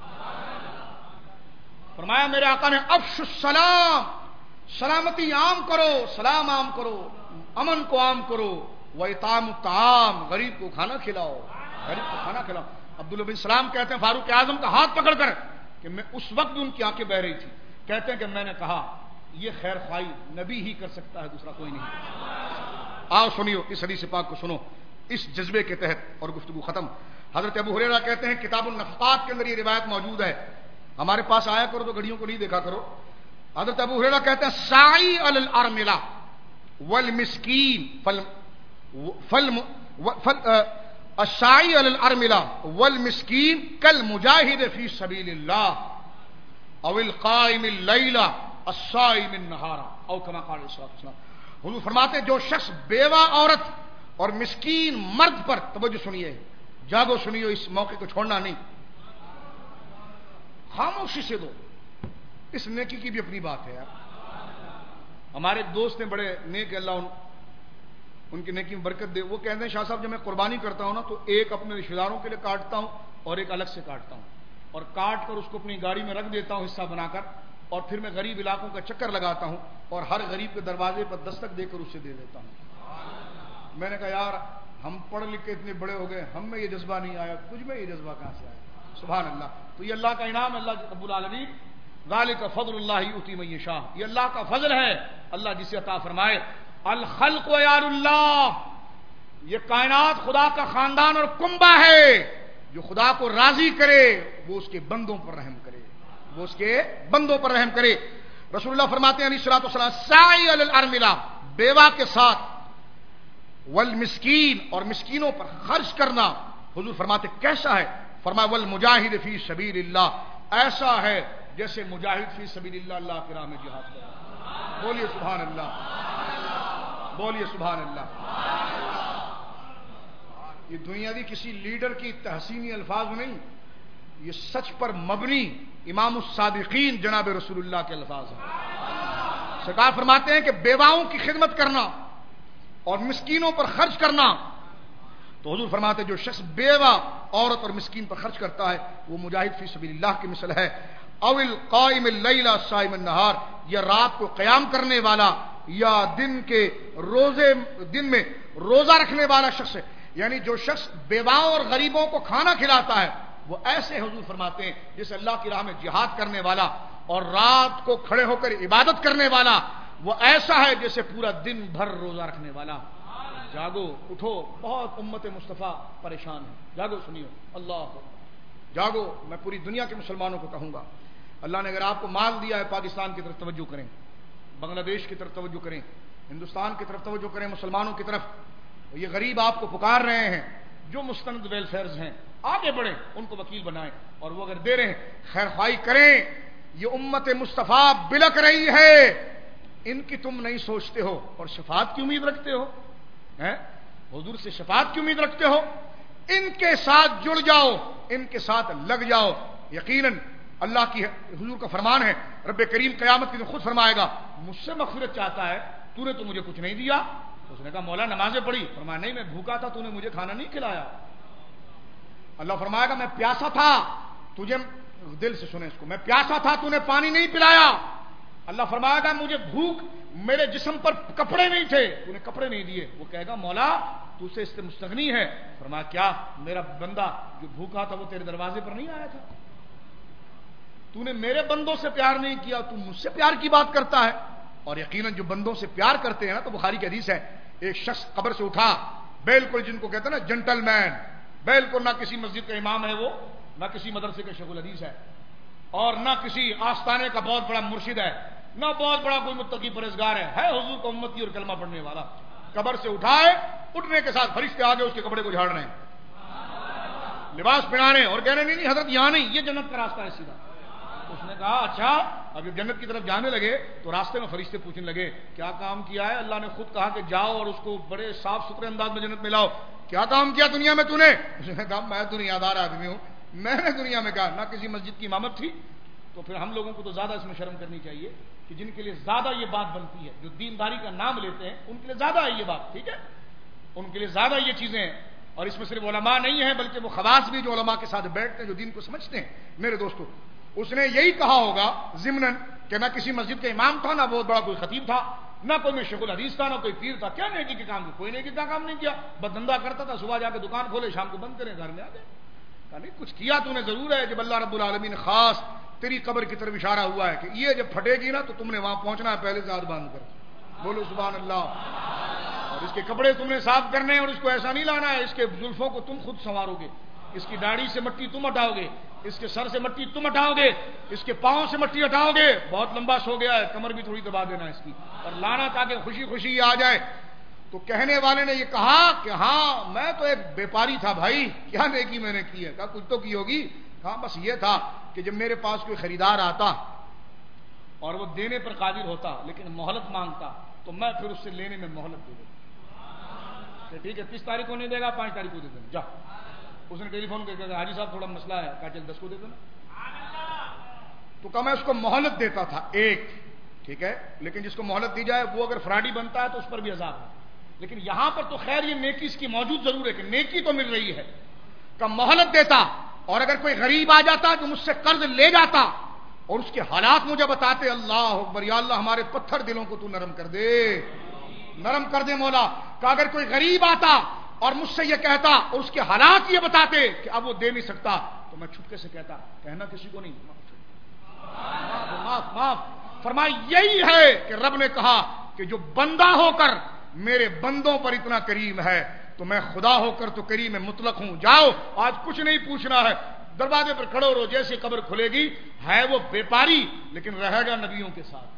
فرمایا میرے آقا نے افش السلام، سلامتی عام کرو، سلام عام کرو، امن کو عام کرو. وَإِطْعَامُ الطَّعَامِ، غریب کو کھانا کھلاؤ، غریب کو کھانا کھلاؤ. عبداللہ بن سلام کہتے ہیں فاروق اعظم کا ہاتھ پکڑ کر کہ میں اس وقت بھی ان کی آنکھیں بہ رہی تھی، کہتے ہیں کہ میں نے کہا یہ خیر خواہی نبی ہی کر سکتا ہے، دوسرا کوئی نہیں. آؤ سنیو اس حدیث پاک کو سنو اس جذبے کے تحت اور گفتگو ختم. حضرت ابو ہریرہ کہتے ہیں کتاب النفقات کے اندر یہ روایت موجود ہے، ہمارے پاس آیا کرو تو گھڑیوں کو نہیں دیکھا کرو. حضرت ابو ہریرہ کہتے ہیں سائی علی الارملہ والمسکین فل فل فل السائی علی الارملہ والمسکین کالمجاہد فی سبیل اللہ او القائم اللیل الصائم النہار او کما قال علیہ السلام. حضور فرماتے جو شخص بیوہ عورت اور مسکین مرد پر، توجہ سنیے، جاگو سنیو، اس موقع کو چھوڑنا نہیں، خاموشی سے دو. اس نیکی کی بھی اپنی بات ہے یار. ہمارے ایک دوست ہیں بڑے نیک، اللہ ان, ان کی نیکی میں برکت دے. وہ کہتے ہیں شاہ صاحب جب میں قربانی کرتا ہوں نا تو ایک اپنے رشتہ داروں کے لیے کاٹتا ہوں اور ایک الگ سے کاٹتا ہوں، اور کاٹ کر اس کو اپنی گاڑی میں رکھ دیتا ہوں حصہ بنا کر، اور پھر میں غریب علاقوں کا چکر لگاتا ہوں اور ہر غریب کے دروازے پر دستک دے کر اسے دے دیتا ہوں. میں نے کہا یار ہم پڑھ لکھ کے اتنے بڑے ہو گئے، ہم میں یہ جذبہ نہیں آیا، تجھ میں یہ جذبہ کہاں سے آیا؟ سبحان اللہ. تو یہ اللہ کا انعام ہے، اللہ رب العالمین ذالک فضل اللہ یؤتی من یشاء، یہ اللہ کا فضل ہے، اللہ جسے عطا فرمائے. الخلق عیال اللہ، یہ کائنات خدا کا خاندان اور کنبہ ہے. جو خدا کو راضی کرے وہ اس کے بندوں پر رحم کرے، وہ اس کے بندوں پر رحم کرے. رسول اللہ فرماتے ہیں علیہ الصلوۃ والسلام سائی علی الارملہ، بیوہ کے ساتھ، والمسکین اور مسکینوں پر خرچ کرنا. حضور فرماتے کیسا ہے؟ فرمایا والمجاہد فی سبیل اللہ، ایسا ہے جیسے مجاہد فی سبیل اللہ اللہ کی راہ میں جہاد کرے. بولیے سبحان اللہ، بولیے سبحان اللہ. یہ دنیا کی کسی لیڈر کی تحسینی الفاظ نہیں، یہ سچ پر مبنی امام الصادقین جناب رسول اللہ کے الفاظ ہیں. سرکار فرماتے ہیں کہ بیواؤں کی خدمت کرنا اور مسکینوں پر خرچ کرنا. تو حضور فرماتے ہیں جو شخص بیوہ عورت اور مسکین پر خرچ کرتا ہے وہ مجاہد فی سبیل اللہ کی مثل ہے. او القائم اللیل الصائم النہار، یا رات کو قیام کرنے والا یا دن کے روزے دن میں روزہ رکھنے والا شخص ہے. یعنی جو شخص بیواؤں اور غریبوں کو کھانا کھلاتا ہے وہ ایسے حضور فرماتے ہیں جیسے اللہ کی راہ میں جہاد کرنے والا، اور رات کو کھڑے ہو کر عبادت کرنے والا وہ ایسا ہے جیسے پورا دن بھر روزہ رکھنے والا. جاگو اٹھو، بہت امت مصطفیٰ پریشان ہے. جاگو سنیو، اللہ جاگو. میں پوری دنیا کے مسلمانوں کو کہوں گا اللہ نے اگر آپ کو مال دیا ہے پاکستان کی طرف توجہ کریں، بنگلہ دیش کی طرف توجہ کریں، ہندوستان کی طرف توجہ کریں، مسلمانوں کی طرف. یہ غریب آپ کو پکار رہے ہیں، جو مستند ویلفیئرز ہیں آگے بڑھیں، ان کو وکیل بنائیں، اور وہ اگر دے رہے ہیں خیر خواہی کریں. یہ امت مصطفیٰ بلک رہی ہے، ان کی تم نہیں سوچتے ہو اور شفاعت کی امید رکھتے ہو. حضور سے شفاعت کی امید رکھتے ہو. ان کے ساتھ جڑ جاؤ، ان کے ساتھ لگ جاؤ. یقیناً اللہ کی حضور کا فرمان ہے، رب کریم قیامت کے دن خود فرمائے گا مجھ سے مغفرت چاہتا ہے، تو نے تو مجھے کچھ نہیں دیا. اس نے کہا مولا نمازیں پڑھی. فرمایا نہیں، میں بھوکا تھا، تو نے مجھے کھانا نہیں کھلایا. اللہ فرمائے گا میں پیاسا تھا، تجھے دل سے سنے اس کو، میں پیاسا تھا، تو نے پانی نہیں پلایا. اللہ فرمائے گا مجھے بھوک میرے جسم پر کپڑے نہیں تھے، تو نے کپڑے نہیں دیے، وہ کہے گا مولا تو سے اس سے مستغنی ہے۔ فرمایا کیا؟ میرا بندہ جو بھوکا تھا وہ تیرے دروازے پر نہیں آیا تھا؟ تو نے میرے بندوں سے پیار نہیں کیا، تو مجھ سے پیار کی بات کرتا ہے۔ اور یقیناً جو بندوں سے پیار کرتے ہیں نا، تو بخاری کی حدیث ہے، ایک شخص قبر سے اٹھا، بالکل جن کو کہتے ہیں نا جنٹل مین، بالکل نہ کسی مسجد کا امام ہے وہ، نہ کسی مدرسے کا شیخ الحدیث ہے، اور نہ کسی آستانے کا بہت بڑا مرشد ہے، نہ بہت بڑا کوئی متقی پرہیزگار ہے، ہے حضور کا امتی اور کلمہ پڑھنے والا۔ قبر سے اٹھائے، اٹھنے کے ساتھ فرشتے آگے اس کے کپڑے کو جھاڑ رہے ہیں، لباس پہنانے، اور کہہ رہے نہیں نہیں حضرت یہاں نہیں، یہ جنت کا راستہ ہے سیدھا۔ اس نے کہا اچھا، اب جب جنت کی طرف جانے لگے تو راستے میں فرشتے پوچھنے لگے کیا کام کیا ہے؟ اللہ نے خود کہا کہ جاؤ اور اس کو بڑے صاف ستھرے انداز میں جنت میں لاؤ۔ کیا کام کیا دنیا میں تو نے؟ اس نے کہا میں دنیا دار آدمی ہوں، میں نے دنیا میں کہا نہ کسی مسجد کی امامت تھی۔ تو پھر ہم لوگوں کو تو زیادہ اس میں شرم کرنی چاہیے کہ جن کے لیے زیادہ یہ بات بنتی ہے، جو دینداری کا نام لیتے ہیں، ان کے لیے زیادہ ہے یہ بات، ٹھیک ہے، ان کے لیے زیادہ یہ چیزیں ہیں۔ اور اس میں صرف علماء نہیں ہیں بلکہ وہ خواص بھی جو علماء کے ساتھ بیٹھتے ہیں، جو دین کو سمجھتے ہیں۔ میرے دوستو، اس نے یہی کہا ہوگا ضمناً کہ نہ کسی مسجد کا امام تھا، نہ بہت بڑا کوئی خطیب تھا، نہ کوئی میں شیخ الحدیث تھا، نہ کوئی پیر تھا، کیا نیکی کے کام کیا؟ کوئی نیکی کا کام نہیں کیا، بس دھندا کرتا تھا، صبح جا کے دکان کھولے، شام کو بند کرے، گھر میں آ گئے۔ کہا نہیں کچھ کیا تو نے ضرور ہے۔ جب اللہ رب العالمین خاص تیری قبر کی طرف اشارہ ہوا ہے کہ یہ جب پھٹے گی نا تو تم نے وہاں پہنچنا ہے، پہلے سے ہاتھ باندھ کر بولو سبحان اللہ، اور اس کے کپڑے تم نے صاف کرنے ہیں، اور اس کو ایسا نہیں لانا ہے، اس کے زلفوں کو تم خود سنوارو گے، اس کی داڑھی سے مٹی تم ہٹاؤ گے، اس کے سر سے مٹی تم ہٹاؤ گے، اس کے پاؤں سے مٹی ہٹاؤ گے، بہت لمبا سو گیا ہے، کمر بھی تھوڑی دبا دینا اس کی، اور لانا تاکہ خوشی خوشی آ جائے۔ تو کہنے والے نے یہ کہا کہ ہاں میں تو ایک بیپاری تھا بھائی، کیا نیکی میں نے کی ہے؟ کہا کچھ تو کی ہوگی۔ کہا بس یہ تھا کہ جب میرے پاس کوئی خریدار آتا اور وہ دینے پر قادر ہوتا لیکن مہلت مانگتا تو میں پھر اس سے لینے میں مہلت دے دیتا کہ ٹھیک ہے تیس تاریخ کو نہیں دے گا، پانچ تاریخ کو دے دینا، جا۔ اس نے ٹیلی فون کر کے حاجی صاحب تھوڑا مسئلہ ہے، کہا چل دس کو دے دینا۔ تو کہا میں اس کو مہلت دیتا تھا ایک، ٹھیک ہے، لیکن جس کو مہلت دی جائے وہ اگر فراڈی بنتا ہے تو اس پر بھی عذاب ہے۔ لیکن یہاں پر تو خیر یہ نیکی اس کی موجود ضرور ہے کہ نیکی تو مل رہی ہے، کہ مہلت دیتا، اور اگر کوئی غریب آ جاتا جو مجھ سے قرض لے جاتا اور اس کے حالات مجھے بتاتے، اللہ اکبر، یا اللہ ہمارے پتھر دلوں کو تو نرم کر دے، نرم کر دے مولا، کہ اگر کوئی غریب آتا اور مجھ سے یہ کہتا اور اس کے حالات یہ بتاتے کہ اب وہ دے نہیں سکتا تو میں چھپکے سے کہتا، کہنا کسی کو نہیں، معاف معاف فرمائی۔ یہی ہے کہ رب نے کہا کہ جو بندہ ہو کر میرے بندوں پر اتنا کریم ہے تو میں خدا ہو کر تو کریم مطلق ہوں۔ جاؤ آج کچھ نہیں پوچھنا ہے، دروازے پر کھڑے رہو، جیسے قبر کھلے گی ہے وہ بیپاری لیکن رہے گا نبیوں کے ساتھ۔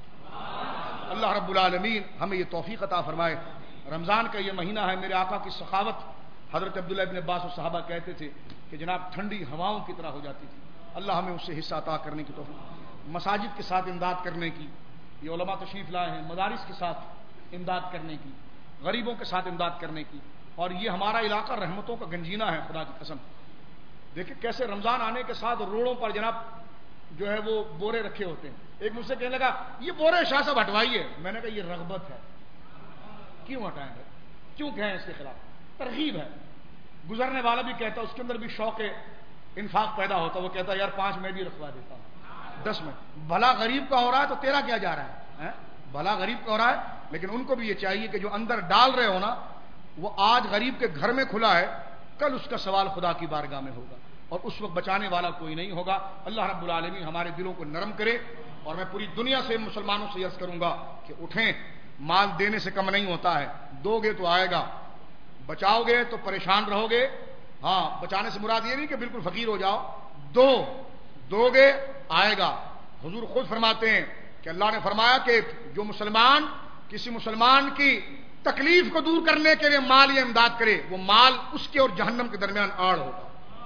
اللہ رب العالمین ہمیں یہ توفیق عطا فرمائے۔ رمضان کا یہ مہینہ ہے، میرے آقا کی سخاوت، حضرت عبداللہ ابن عباس و صحابہ کہتے تھے کہ جناب ٹھنڈی ہواؤں کی طرح ہو جاتی تھی۔ اللہ ہمیں اس سے حصہ عطا کرنے کی توفیق، مساجد کے ساتھ امداد کرنے کی، یہ علماء تشریف لائے ہیں، مدارس کے ساتھ امداد کرنے کی، غریبوں کے ساتھ امداد کرنے کی، اور یہ ہمارا علاقہ رحمتوں کا گنجینہ ہے، خدا کی قسم۔ دیکھیں کیسے رمضان آنے کے ساتھ روڑوں پر جناب جو ہے وہ بورے رکھے ہوتے ہیں۔ ایک مجھ سے کہنے لگا یہ بورے شاہ صاحب ہٹوائیے، میں نے کہا یہ رغبت ہے، کیوں ہٹائیں گے، کیوں کہیں اس کے خلاف، ترغیب ہے۔ گزرنے والا بھی کہتا اس کے اندر بھی شوق انفاق پیدا ہوتا، وہ کہتا یار پانچ میں بھی رکھوا دیتا ہوں، دس میں، بھلا غریب کا ہو رہا ہے تو تیرا کیا جا رہا ہے، بھلا غریب کا ہو رہا ہے۔ لیکن ان کو بھی یہ چاہیے کہ جو اندر ڈال رہے ہو نا وہ آج غریب کے گھر میں کھلا ہے، کل اس کا سوال خدا کی بارگاہ میں ہوگا، اور اس وقت بچانے والا کوئی نہیں ہوگا۔ اللہ رب العالمین ہمارے دلوں کو نرم کرے، اور میں پوری دنیا سے مسلمانوں سے عرض کروں گا کہ اٹھیں، مال دینے سے کم نہیں ہوتا ہے، دو گے تو آئے گا، بچاؤ گے تو پریشان رہو گے، ہاں بچانے سے مراد یہ نہیں کہ بالکل فقیر ہو جاؤ، دو دو گے آئے گا۔ حضور خود فرماتے ہیں کہ اللہ نے فرمایا کہ جو مسلمان کسی مسلمان کی تکلیف کو دور کرنے کے لیے مال یا امداد کرے وہ مال اس کے اور جہنم کے درمیان آڑ ہوگا۔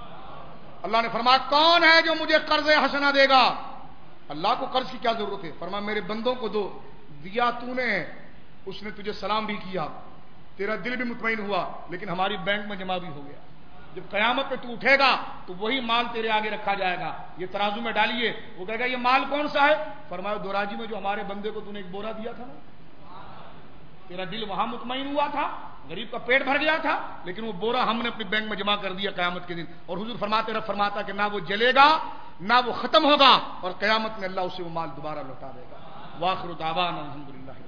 اللہ نے فرمایا کون ہے جو مجھے قرض حسنہ دے گا؟ اللہ کو قرض کی کیا ضرورت ہے؟ فرمایا میرے بندوں کو دو، دیا تو نے، اس نے تجھے سلام بھی کیا، تیرا دل بھی مطمئن ہوا، لیکن ہماری بینک میں جمع بھی ہو گیا۔ جب قیامت پہ تو اٹھے گا تو وہی مال تیرے آگے رکھا جائے گا، یہ ترازو میں ڈالیے، وہ کہے گا یہ مال کون سا ہے؟ فرمایا دوراجی میں جو ہمارے بندے کو تو نے ایک بورا دیا تھا نا، تیرا دل وہاں مطمئن ہوا تھا، غریب کا پیٹ بھر گیا تھا، لیکن وہ بورا ہم نے اپنی بینک میں جمع کر دیا قیامت کے دن۔ اور حضور فرماتے رب فرماتا کہ نہ وہ جلے گا نہ وہ ختم ہوگا، اور قیامت میں اللہ اسے وہ مال دوبارہ لوٹا دے گا۔ وآخر دعوانا الحمدللہ۔